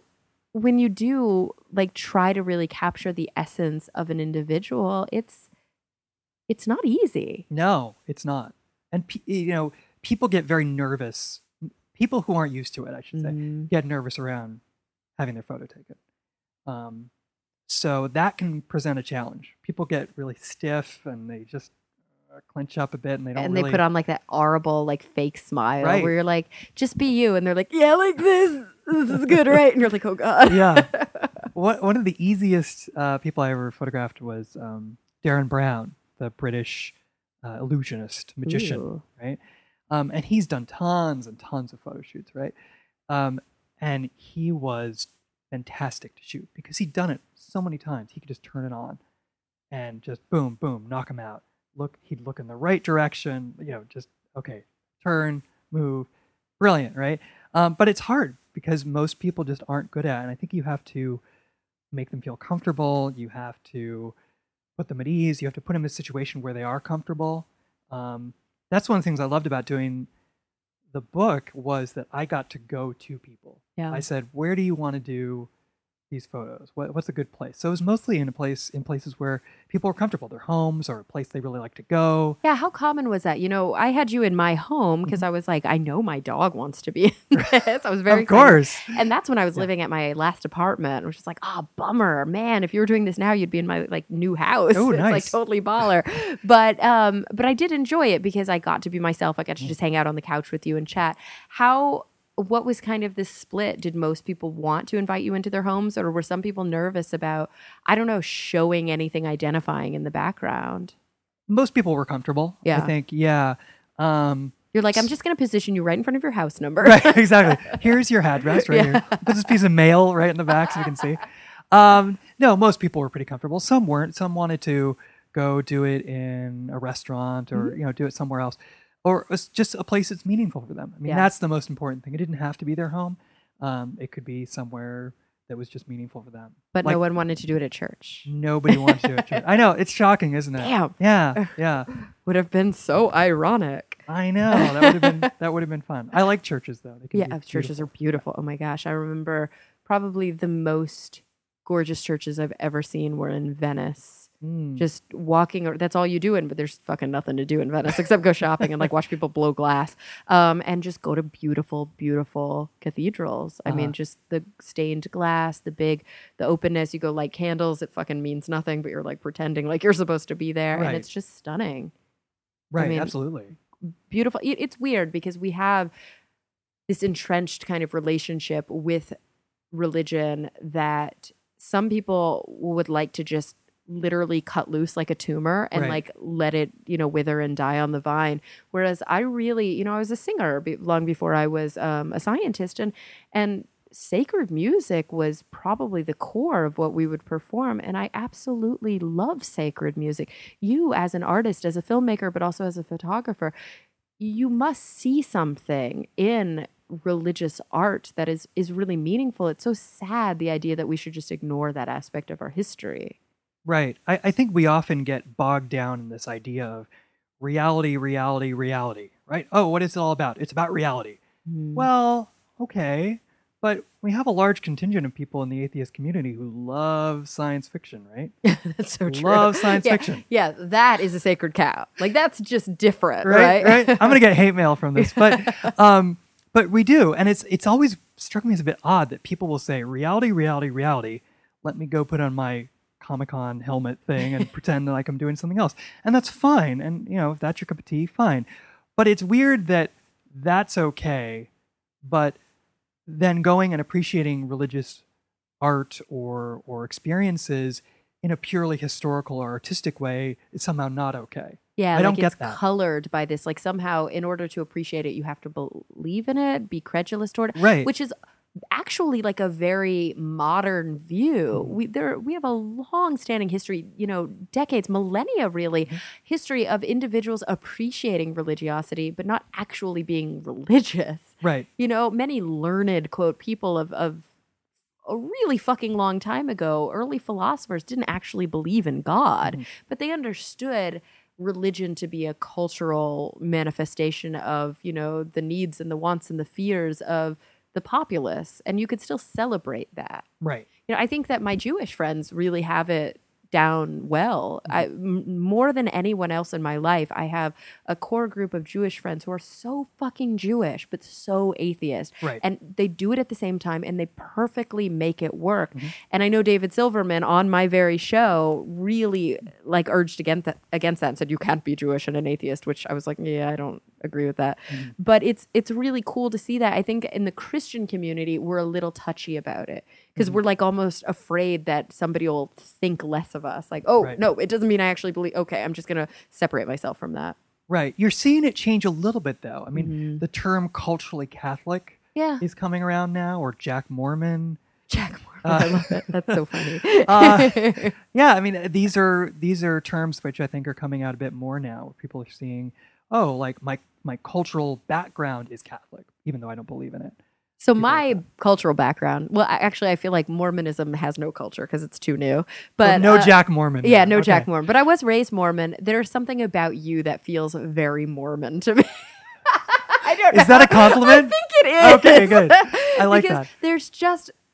do like try to really capture the essence of an individual, it's not easy. No, it's not. And people get very nervous. People who aren't used to it, I should say, get nervous around having their photo taken. So that can present a challenge. People get really stiff and they just clench up a bit, and they don't. And really... they put on like that horrible like fake smile Right. where you're like, just be you, and they're like, yeah, like this. This is good, right? And you're like, oh god. Yeah. One of the easiest people I ever photographed was Darren Brown, the British illusionist magician, Ooh. right? And he's done tons and tons of photo shoots, right? And he was fantastic to shoot because he'd done it so many times. He could just turn it on and just boom, boom, knock him out. He'd look in the right direction, just okay, turn, move, brilliant, right? But it's hard because most people just aren't good at it. And I think you have to make them feel comfortable. You have to put them at ease. You have to put them in a situation where they are comfortable. That's one of the things I loved about doing the book was that I got to go to people. Yeah. I said, where do you want to do these photos? What's a good place? So it was mostly in places where people were comfortable, their homes or a place they really like to go. Yeah, how common was that? I had you in my home because I was like, I know my dog wants to be in this. I was very Of excited. course. And that's when I was living at my last apartment. I was just like, oh, bummer, man. If you were doing this now, you'd be in my like new house. Oh, It's like nice. totally baller. But I did enjoy it because I got to be myself. I got to just hang out on the couch with you and chat. What was kind of this split? Did most people want to invite you into their homes, or were some people nervous about, I don't know, showing anything identifying in the background? Most people were comfortable. Yeah. I think. Yeah. You're like, I'm just going to position you right in front of your house number. Right, exactly. Here's your address right here. Put this piece of mail right in the back so you can see. No, most people were pretty comfortable. Some weren't. Some wanted to go do it in a restaurant or do it somewhere else, or just a place that's meaningful for them. I mean, that's the most important thing. It didn't have to be their home. It could be somewhere that was just meaningful for them. But no one wanted to do it at church. Nobody wanted to do it at church. I know, it's shocking, isn't it? Damn. Yeah. Would have been so ironic. I know. That would have been fun. I like churches though. They can be churches are beautiful. Oh my gosh. I remember probably the most gorgeous churches I've ever seen were in Venice. Just walking, that's all you do but there's fucking nothing to do in Venice except go shopping and like watch people blow glass, and just go to beautiful, beautiful cathedrals. I mean, just the stained glass, the openness. You go light candles. It fucking means nothing, but you're like pretending like you're supposed to be there, and it's just stunning. Right. I mean, absolutely. Beautiful. It's weird because we have this entrenched kind of relationship with religion that some people would like to just literally cut loose like a tumor and like let it, wither and die on the vine. Whereas I really, I was a singer long before I was a scientist, and sacred music was probably the core of what we would perform. And I absolutely love sacred music. You as an artist, as a filmmaker, but also as a photographer, you must see something in religious art that is really meaningful. It's so sad, the idea that we should just ignore that aspect of our history. Right. I think we often get bogged down in this idea of reality, right? Oh, what is it all about? It's about reality. Well, okay. But we have a large contingent of people in the atheist community who love science fiction, right? That's so true. Love science fiction. Yeah, that is a sacred cow. Like, that's just different, right? I'm going to get hate mail from this. But we do. And it's always struck me as a bit odd that people will say, reality. Let me go put on my Comic-Con helmet thing and pretend like I'm doing something else. And that's fine. And, if that's your cup of tea, fine. But it's weird that that's okay, but then going and appreciating religious art or experiences in a purely historical or artistic way is somehow not okay. Yeah, I don't get it's that. Colored by this. Like, somehow, in order to appreciate it, you have to believe in it, be credulous toward it. Right. Which is actually like a very modern view. We have a long-standing history, decades, millennia really, history of individuals appreciating religiosity but not actually being religious. Right. Many learned, quote, people of a really fucking long time ago, early philosophers didn't actually believe in God, but they understood religion to be a cultural manifestation of, the needs and the wants and the fears of the populace, and you could still celebrate that. Right. I think that my Jewish friends really have it down well. More than anyone else in my life, I have a core group of Jewish friends who are so fucking Jewish, but so atheist. Right. And they do it at the same time, and they perfectly make it work. And I know David Silverman on my very show really urged against that and said, you can't be Jewish and an atheist, which I was like, yeah, I don't agree with that. But it's really cool to see that. I think in the Christian community, we're a little touchy about it because we're almost afraid that somebody will think less of us. Like, no, it doesn't mean I actually believe. Okay, I'm just going to separate myself from that. Right. You're seeing it change a little bit, though. I mean, the term culturally Catholic is coming around now, or Jack Mormon. Jack Mormon. I love it. That's so funny. Yeah, I mean, these are terms which I think are coming out a bit more now, where people are seeing, my cultural background is Catholic, even though I don't believe in it. So my cultural background, I feel like Mormonism has no culture because it's too new. But no Jack Mormon. Yeah, no Jack Mormon. But I was raised Mormon. There's something about you that feels very Mormon to me. I don't know. Is that a compliment? I think it is. Okay, good. I like because that. There's just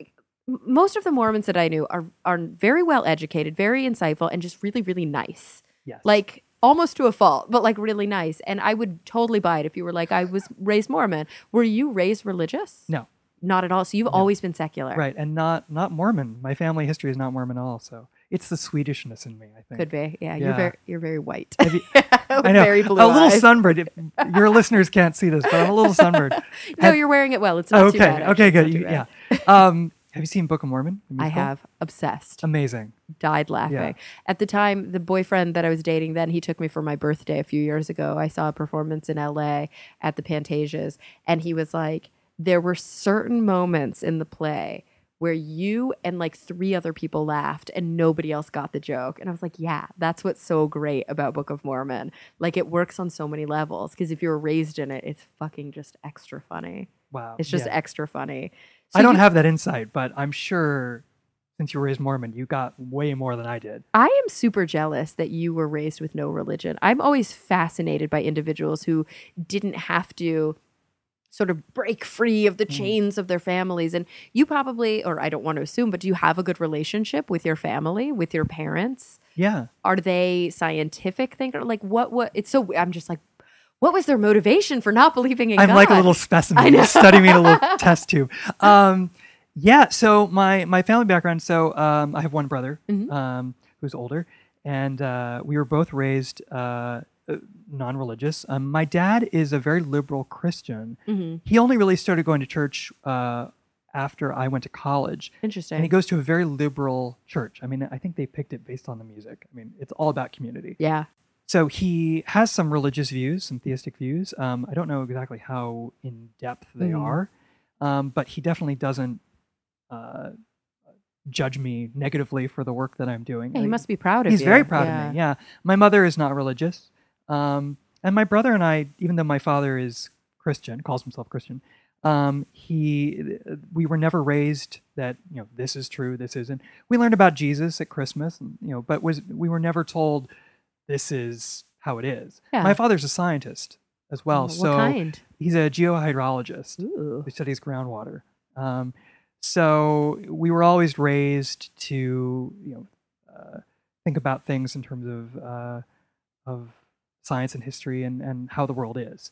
Most of the Mormons that I knew are very well educated, very insightful, and just really, really nice. Yes. Like almost to a fault, but like really nice. And I would totally buy it if you were like, I was raised Mormon. Were you raised religious? No. Not at all. So you've always been secular. Right, and not Mormon. My family history is not Mormon at all, so it's the Swedishness in me, I think. Could be. Yeah, Yeah. you're very white. I know. Very blue a little eyes. sunburned. Your listeners can't see this, but I'm a little sunburned. No, you're wearing it well. It's not too bad. Okay, good. It's not too Yeah. bad. Have you seen Book of Mormon? the I musical? have. Obsessed. Amazing. Died laughing. Yeah. At the time, the boyfriend that I was dating then, he took me for my birthday a few years ago. I saw a performance in LA at the Pantasias, and he was like, there were certain moments in the play where you and like 3 other people laughed and nobody else got the joke. And I was like, yeah, that's what's so great about Book of Mormon. Like it works on so many levels because if you were raised in it, it's fucking just extra funny. Wow. It's just yeah. extra funny. So I don't have that insight, but I'm sure since you were raised Mormon, you got way more than I did. I am super jealous that you were raised with no religion. I'm always fascinated by individuals who didn't have to sort of break free of the chains of their families. And you probably, or I don't want to assume, but do you have a good relationship with your family, with your parents? Yeah. Are they scientific thinkers? Like what, it's so, I'm just like, what was their motivation for not believing in God? I'm like a little specimen. I know. Just studying me in a little test tube. Yeah, so my family background, so I have one brother who's older, and we were both raised non-religious. My dad is a very liberal Christian. He only really started going to church after I went to college. Interesting. And he goes to a very liberal church. I mean, I think they picked it based on the music. I mean, it's all about community. Yeah. So he has some religious views, some theistic views. I don't know exactly how in depth they are, but he definitely doesn't judge me negatively for the work that I'm doing. Yeah, he must be proud of you. He's very proud of me. Yeah. My mother is not religious. And my brother and I, even though my father is Christian, calls himself Christian, we were never raised that, this is true, this isn't. We learned about Jesus at Christmas, but we were never told this is how it is. Yeah. My father's a scientist as well. What kind? He's a geohydrologist. Ooh. He studies groundwater. So we were always raised to, think about things in terms of science and history and how the world is.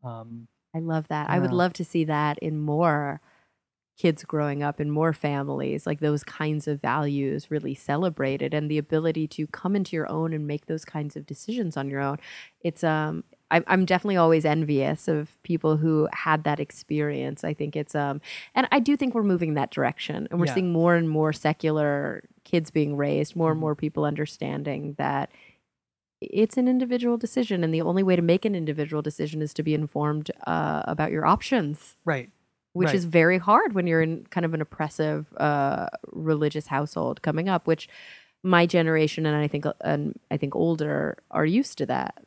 I love that. I would love to see that in more kids growing up, in more families, like those kinds of values really celebrated, and the ability to come into your own and make those kinds of decisions on your own. It's I'm definitely always envious of people who had that experience. I think it's and I do think we're moving in that direction, and we're seeing more and more secular kids being raised, more and more people understanding that it's an individual decision, and the only way to make an individual decision is to be informed about your options. Right. Which is very hard when you're in kind of an oppressive religious household coming up, which my generation and I think older are used to that.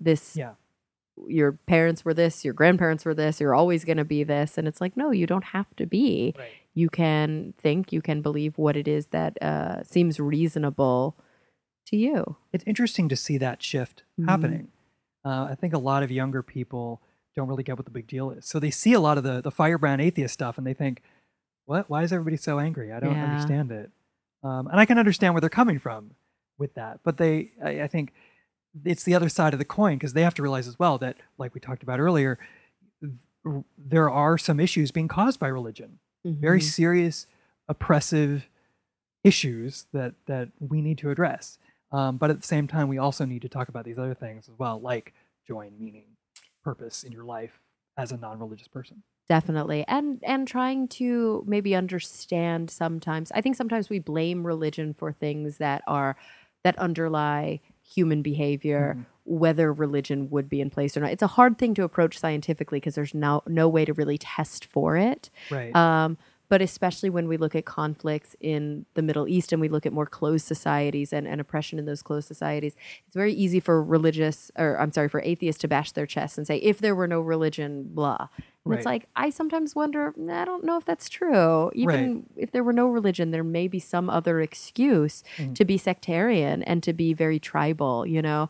Your parents were this, your grandparents were this, you're always going to be this. And it's like, no, you don't have to be. Right. You can think, you can believe what it is that seems reasonable to you. It's interesting to see that shift happening. I think a lot of younger people don't really get what the big deal is. So they see a lot of the firebrand atheist stuff and they think, what? Why is everybody so angry? I don't understand it. And I can understand where they're coming from with that. But I think it's the other side of the coin, because they have to realize as well that, like we talked about earlier, there are some issues being caused by religion. Very serious, oppressive issues that we need to address. But at the same time, we also need to talk about these other things as well, like joy and meaning, purpose in your life as a non-religious person. Definitely. And trying to maybe understand sometimes. I think sometimes we blame religion for things that underlie human behavior, whether religion would be in place or not. It's a hard thing to approach scientifically because there's no way to really test for it. Right. But especially when we look at conflicts in the Middle East and we look at more closed societies and oppression in those closed societies, it's very easy for for atheists to bash their chests and say, if there were no religion, blah. And it's like, I sometimes wonder, I don't know if that's true. Even if there were no religion, there may be some other excuse to be sectarian and to be very tribal,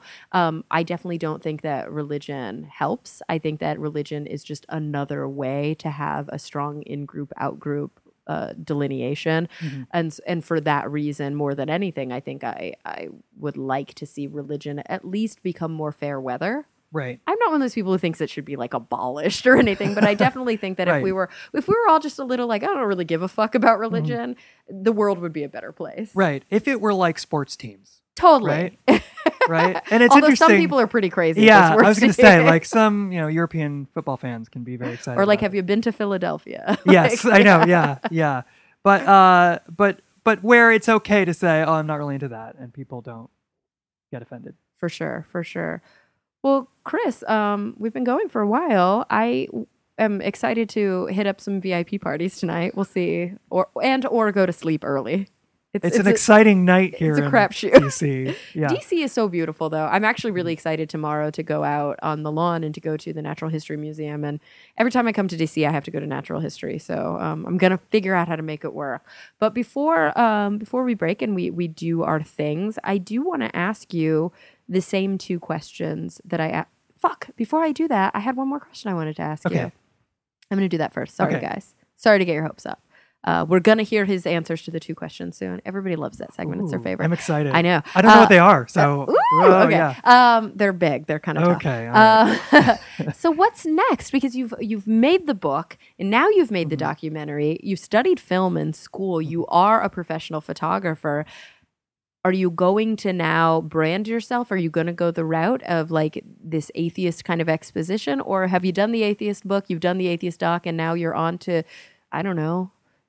I definitely don't think that religion helps. I think that religion is just another way to have a strong in-group, out-group delineation. Mhm. And for that reason, more than anything, I think I would like to see religion at least become more fair weather. Right. I'm not one of those people who thinks it should be like abolished or anything, but I definitely think that if Right. we were all just a little like, I don't really give a fuck about Mm-hmm. religion, the world would be a better place. Right. If it were like sports teams. Totally. Right. Right. And it's Although interesting. some people are pretty crazy. Yeah, at those I was going to sports say, teams. like some, European football fans can be very excited. Or like, about have you been to Philadelphia? Yes, Like, I know. Yeah, yeah. But where it's okay to say, "Oh, I'm not really into that," and people don't get offended. For sure, for sure. Well, Chris, we've been going for a while. I am excited to hit up some VIP parties tonight. We'll see, or go to sleep early. It's an exciting night here. It's a in crapshoot. DC. Yeah. DC is so beautiful, though. I'm actually really excited tomorrow to go out on the lawn and to go to the Natural History Museum. And every time I come to DC, I have to go to Natural History. So I'm gonna figure out how to make it work. But before we break and we do our things, I do want to ask you the same two questions that before I do that, I had one more question I wanted to ask you. I'm gonna do that first. Sorry, guys. Sorry to get your hopes up. We're going to hear his answers to the two questions soon. Everybody loves that segment. It's their favorite. I'm excited. I know. I don't know what they are. So, okay. Yeah. They're big. They're kind of tough. Okay. All right. So what's next? Because you've made the book and now you've made the documentary. You studied film in school. You are a professional photographer. Are you going to now brand yourself? Are you going to go the route of like this atheist kind of exposition? Or have you done the atheist book, you've done the atheist doc, and now you're on to, I don't know,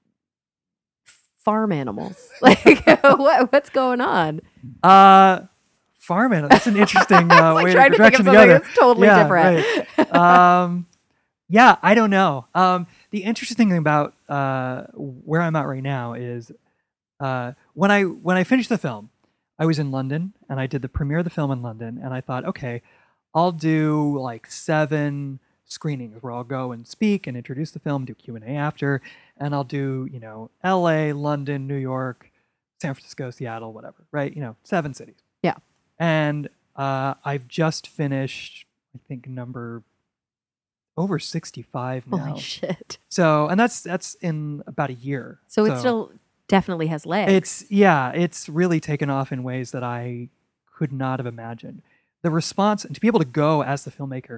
farm animals? Like what's going on? Farm animals. That's an interesting way trying to to think of something together. that's totally different. Right. Yeah, I don't know. The interesting thing about where I'm at right now is when I finished the film, I was in London and I did the premiere of the film in London, and I thought, okay, I'll do like 7 screenings where I'll go and speak and introduce the film, do Q&A after, and I'll do, LA, London, New York, San Francisco, Seattle, whatever, right? 7 cities. Yeah. And I've just finished, I think, number over 65 now. Holy shit. So, and that's in about a year. So it still definitely has legs. It's really taken off in ways that I could not have imagined. The response, and to be able to go as the filmmaker,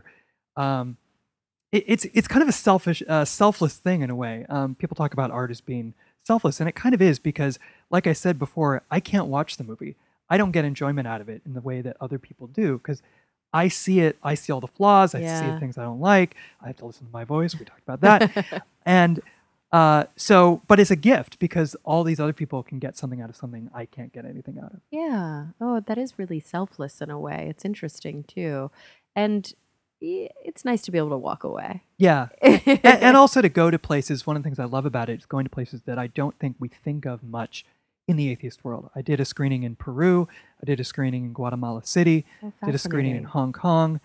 it's kind of a selfless thing in a way. People talk about art as being selfless, and it kind of is because, like I said before, I can't watch the movie. I don't get enjoyment out of it in the way that other people do because I see it. I see all the flaws. I see the things I don't like. I have to listen to my voice. We talked about that. And but it's a gift because all these other people can get something out of something I can't get anything out of. Yeah. Oh, that is really selfless in a way. It's interesting too. And it's nice to be able to walk away. Yeah. and also to go to places. One of the things I love about it is going to places that I don't think we think of much in the atheist world. I did a screening in Peru. I did a screening in Guatemala City. Did a screening in Hong Kong.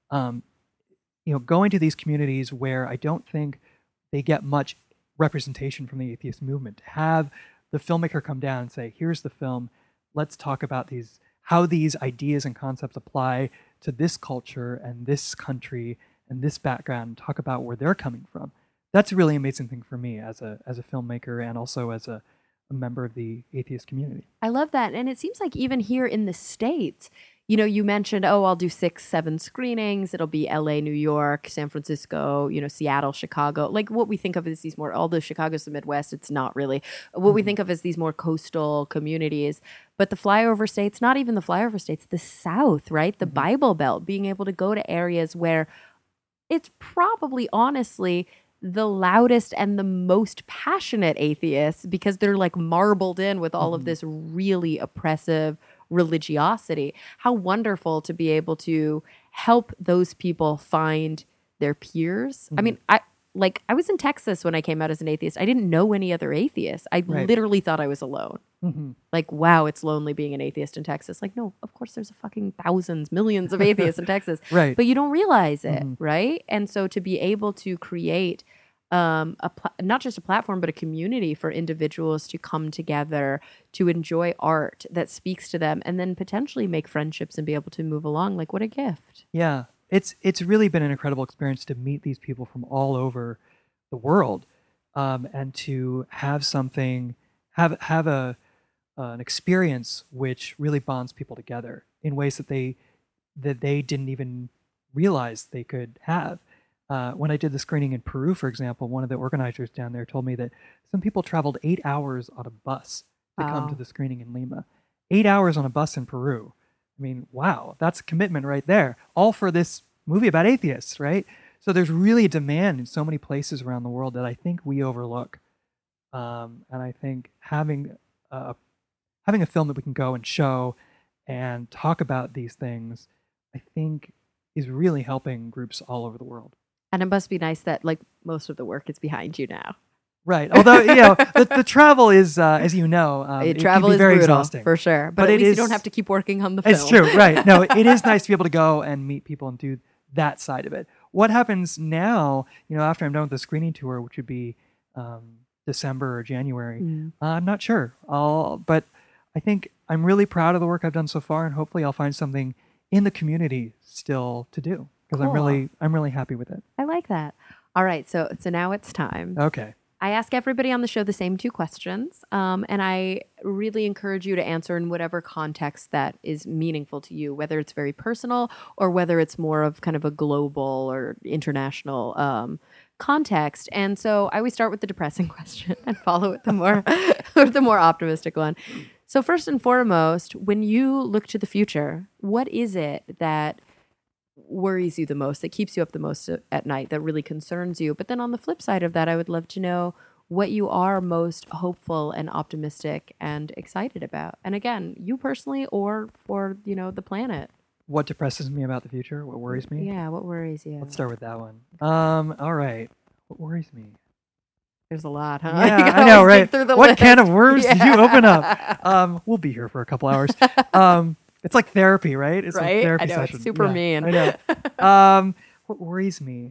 Going to these communities where I don't think they get much representation from the atheist movement. To have the filmmaker come down and say, here's the film. Let's talk about how these ideas and concepts apply to this culture and this country and this background, talk about where they're coming from. That's a really amazing thing for me as a filmmaker and also as a member of the atheist community. I love that. And it seems like even here in the States, you mentioned, I'll do 6-7 screenings. It'll be LA, New York, San Francisco, Seattle, Chicago. Like what we think of as these more, although Chicago's the Midwest, it's not really. What we think of as these more coastal communities. But the flyover states, not even the flyover states, the South, right? The Bible Belt, being able to go to areas where it's probably honestly the loudest and the most passionate atheists because they're like marbled in with all of this really oppressive religiosity. How wonderful to be able to help those people find their peers. I mean, I was in Texas when I came out as an atheist. I didn't know any other atheists. I literally thought I was alone. Like, wow, it's lonely being an atheist in Texas. Like, no, of course there's a fucking thousands, millions of atheists in Texas. Right. But you don't realize it, right? And so to be able to create not just a platform, but a community for individuals to come together to enjoy art that speaks to them and then potentially make friendships and be able to move along. Like, what a gift. Yeah. It's really been an incredible experience to meet these people from all over the world. and to have something, have an experience which really bonds people together in ways that they didn't even realize they could have. When I did the screening in Peru, for example, one of the organizers down there told me that some people traveled 8 hours on a bus to come to Wow. the screening in Lima. 8 hours on a bus in Peru. I mean, wow, that's a commitment right there. All for this movie about atheists, right? So there's really a demand in so many places around the world that I think we overlook. And I think having a film that we can go and show and talk about these things, I think is really helping groups all over the world. And it must be nice that like most of the work is behind you now. Right. Although, the travel is, as you know, it Travel can be is very brutal exhausting. for sure, but But at it least is- you don't have to keep working on the film. It's true, right. No, it is nice to be able to go and meet people and do that side of it. What happens now, after I'm done with the screening tour, which would be December or January, Mm. I'm not sure. But I think I'm really proud of the work I've done so far, and hopefully I'll find something in the community still to do because Cool. I'm really happy with it. I like that. All right, so now it's time. Okay. I ask everybody on the show the same 2 questions, and I really encourage you to answer in whatever context that is meaningful to you, whether it's very personal or whether it's more of kind of a global or international context. And so I always start with the depressing question and follow with the more with the more optimistic one. So first and foremost, when you look to the future, what is it that worries you the most, that keeps you up the most at night, that really concerns you? But then on the flip side of that, I would love to know what you are most hopeful and optimistic and excited about. And again, you personally or for, the planet. What depresses me about the future? What worries me? Yeah, what worries you? Let's start with that one. All right. What worries me? There's a lot, huh? Yeah, You gotta I know, always dig right? through the What list. can of worms did you Yeah. open up? We'll be here for a couple hours. It's like therapy, right? It's Right? like therapy I know, it's session. super Yeah, mean. I know. What worries me?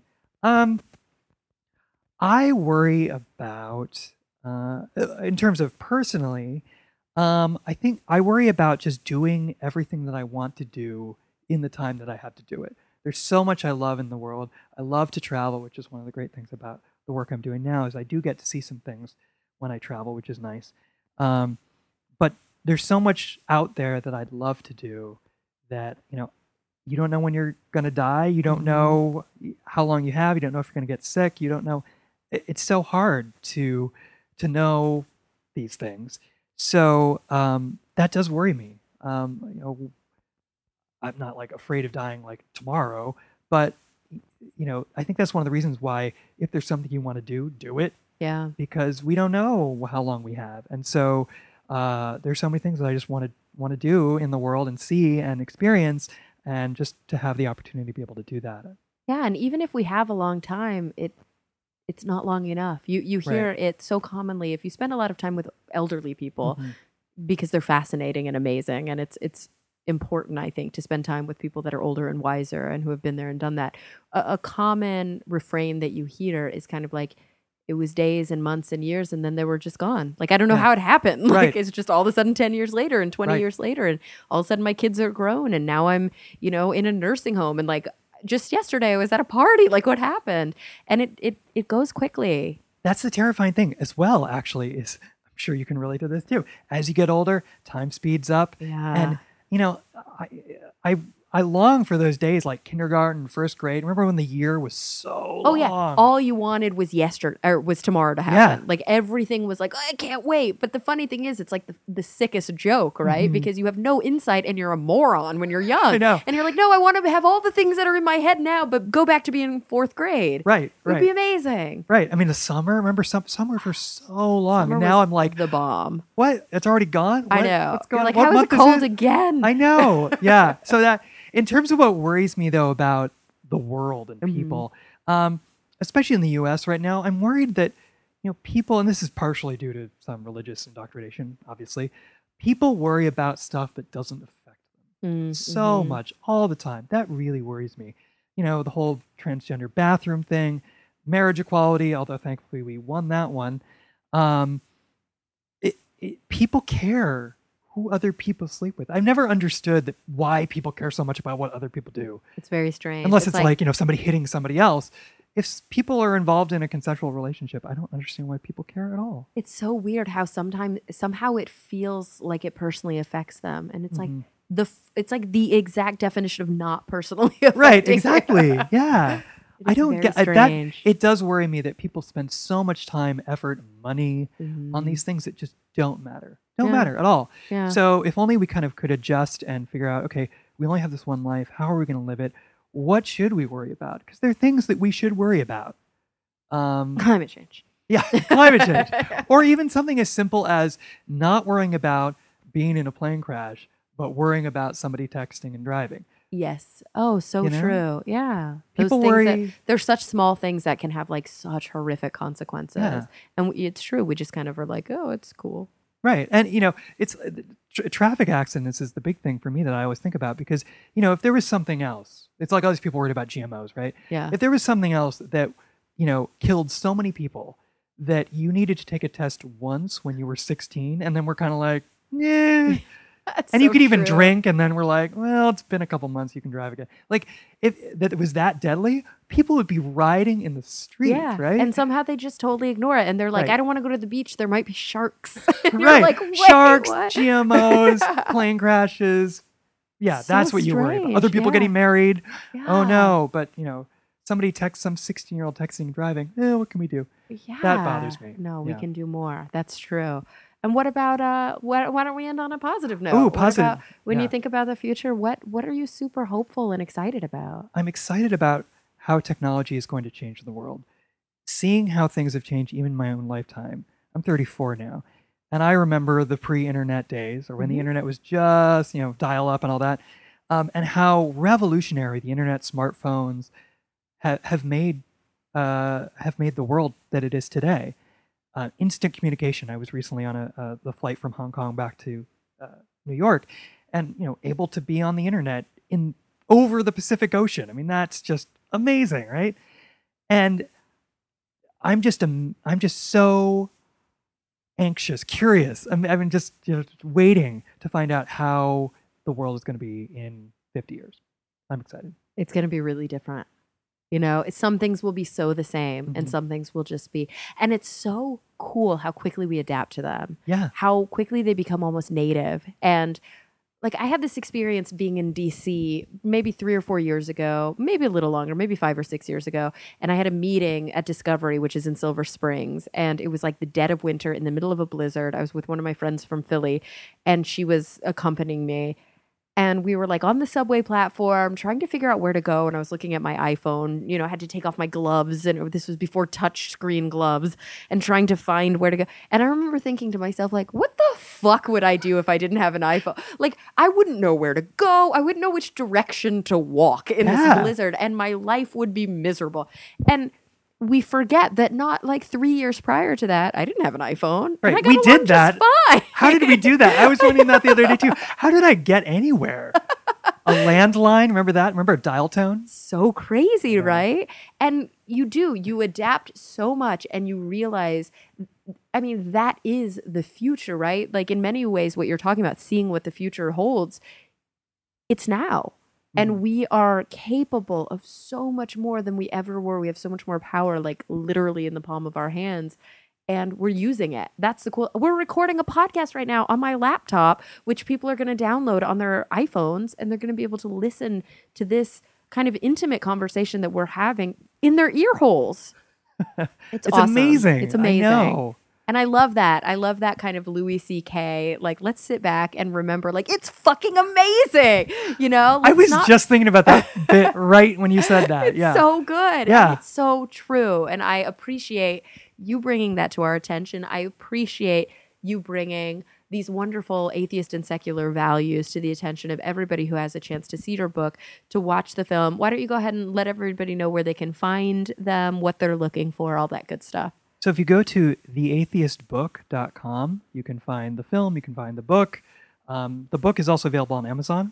I worry about, in terms of personally, I think I worry about just doing everything that I want to do in the time that I have to do it. There's so much I love in the world. I love to travel, which is one of the great things about the work I'm doing now is I do get to see some things when I travel, which is nice. But there's so much out there that I'd love to do that, you don't know when you're going to die. You don't know how long you have. You don't know if you're going to get sick. You don't know. It's so hard to know these things. So that does worry me. I'm not like afraid of dying like tomorrow, but I think that's one of the reasons why if there's something you want to do it, Yeah. because we don't know how long we have. And so there's so many things that I just want to do in the world and see and experience, and just to have the opportunity to be able to do that. Yeah, and even if we have a long time, it's not long enough. You hear it so commonly if you spend a lot of time with elderly people Mhm. because they're fascinating and amazing, and it's important, I think, to spend time with people that are older and wiser and who have been there and done that. A common refrain that you hear is kind of like, it was days and months and years and then they were just gone. Like, I don't know Yeah. how it happened. Like, Right. it's just all of a sudden 10 years later and 20 Right. years later, and all of a sudden my kids are grown and now I'm, in a nursing home, and like just yesterday I was at a party. Like, what happened? And it goes quickly. That's the terrifying thing as well, actually, is I'm sure you can relate to this too. As you get older, time speeds up. Yeah. And, I long for those days like kindergarten, first grade. Remember when the year was so Oh long? yeah, all you wanted was was tomorrow to happen. Yeah. Like, everything was like, oh, I can't wait. But the funny thing is, it's like the sickest joke, right? Mhm. Because you have no insight and you're a moron when you're young. I know. And you're like, no, I want to have all the things that are in my head now, but go back to being 4th grade. Right, It would right. be amazing. Right. I mean, the summer, remember summer for so long. Summer and now was I'm like, the bomb. what? It's already gone? I What? know. What's You're going like, what how is it month cold again? I know. Yeah. So that, in terms of what worries me though about the world and Mhm. people, especially in the US right now, I'm worried that, people, and this is partially due to some religious indoctrination, obviously, people worry about stuff that doesn't affect them so Mhm. much all the time. That really worries me. The whole transgender bathroom thing, marriage equality, although thankfully we won that one. People care who other people sleep with. I've never understood why people care so much about what other people do. It's very strange. Unless it's like, somebody hitting somebody else. people are involved in a consensual relationship, I don't understand why people care at all. It's so weird how somehow it feels like it personally affects them, and it's like it's like the exact definition of not personally affecting. Right, exactly. Yeah. I It's don't very get that. strange. It does worry me that people spend so much time, effort, and money on these things that just don't matter. Don't Yeah. matter at all. Yeah. So if only we kind of could adjust and figure out, okay, we only have this one life. How are we going to live it? What should we worry about? Because there are things that we should worry about. Climate change. Yeah, climate change. Or even something as simple as not worrying about being in a plane crash, but worrying about somebody texting and driving. Yes. Oh, so You know? true. Yeah. People things worry- they're such small things that can have like such horrific consequences. Yeah. And it's true. We just kind of are like, oh, it's cool. Right. And, it's traffic accidents is the big thing for me that I always think about because, if there was something else, it's like all these people worried about GMOs, right? Yeah. If there was something else that, killed so many people that you needed to take a test once when you were 16 and then we're kind of like, yeah. That's And you so could even true. drink, and then we're like, well, it's been a couple months, you can drive again. Like, if that was that deadly, people would be riding in the streets, Yeah. right? And somehow they just totally ignore it. And they're like, Right. I don't want to go to the beach. There might be sharks. And you're right. like, wait, Sharks, what? GMOs, plane crashes. Yeah, So that's what you worry about. Other strange, people yeah. getting married. Oh Yeah. no. But, somebody texts some 16-year-old texting and driving. What can we do? Yeah. That bothers me. No, we Yeah. can do more. That's true. And what about why don't we end on a positive note? Ooh, What positive. about, when Yeah. you think about the future, what are you super hopeful and excited about? I'm excited about how technology is going to change the world. Seeing how things have changed even in my own lifetime. I'm 34 now. And I remember the pre-internet days, or when the internet was just, dial up and all that, and how revolutionary the internet, smartphones have made the world that it is today. Instant communication. I was recently on the flight from Hong Kong back to New York, and able to be on the internet over the Pacific Ocean. I mean, that's just amazing, right? And I'm just so anxious, curious. I'm just waiting to find out how the world is going to be in 50 years. I'm excited. It's going to be really different. Some things will be so the same and some things will just be. And it's so cool how quickly we adapt to them. Yeah. How quickly they become almost native. And like I had this experience being in DC maybe 3 or 4 years ago, maybe a little longer, maybe 5 or 6 years ago. And I had a meeting at Discovery, which is in Silver Springs. And it was like the dead of winter in the middle of a blizzard. I was with one of my friends from Philly and she was accompanying me. And we were like on the subway platform trying to figure out where to go. And I was looking at my iPhone, I had to take off my gloves. And this was before touch screen gloves and trying to find where to go. And I remember thinking to myself, like, what the fuck would I do if I didn't have an iPhone? Like, I wouldn't know where to go. I wouldn't know which direction to walk in this Yeah. blizzard. And my life would be miserable. And we forget that not like 3 years prior to that, I didn't have an iPhone. Right. And I got We along did just that. fine. How did we do that? I was wondering that the other day too. How did I get anywhere? A landline? Remember that? Remember a dial tone? So crazy, right? And you adapt so much and you realize, I mean, that is the future, right? Like in many ways, what you're talking about, seeing what the future holds, it's now. And we are capable of so much more than we ever were. We have so much more power, like literally in the palm of our hands. And we're using it. That's the cool. We're recording a podcast right now on my laptop, which people are going to download on their iPhones, and they're going to be able to listen to this kind of intimate conversation that we're having in their ear holes. It's awesome. amazing. It's amazing. I know. And I love that. I love that kind of Louis C.K. Like, let's sit back and remember, like, it's fucking amazing. I Let's was not- just thinking about that bit right when you said that. It's Yeah. so good. Yeah. And it's so true. And I appreciate you bringing that to our attention. I appreciate you bringing these wonderful atheist and secular values to the attention of everybody who has a chance to see your book, to watch the film. Why don't you go ahead and let everybody know where they can find them, what they're looking for, all that good stuff. So if you go to theatheistbook.com, you can find the film, you can find the book. The book is also available on Amazon.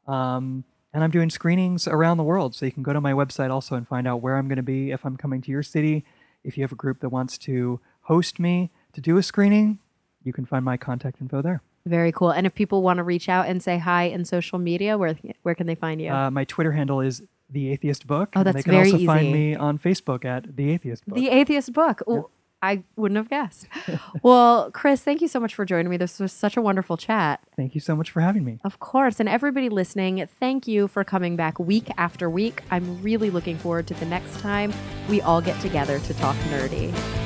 And I'm doing screenings around the world. So you can go to my website also and find out where I'm going to be, if I'm coming to your city. If you have a group that wants to host me to do a screening, you can find my contact info there. Very cool. And if people want to reach out and say hi in social media, where can they find you? My Twitter handle is The Atheist Book. Oh, and that's they can very also find easy. me on Facebook at The Atheist Book. The Atheist Book. Oh, I wouldn't have guessed. Well, Chris, thank you so much for joining me. This was such a wonderful chat. Thank you so much for having me. Of course. And everybody listening, thank you for coming back week after week. I'm really looking forward to the next time we all get together to talk nerdy.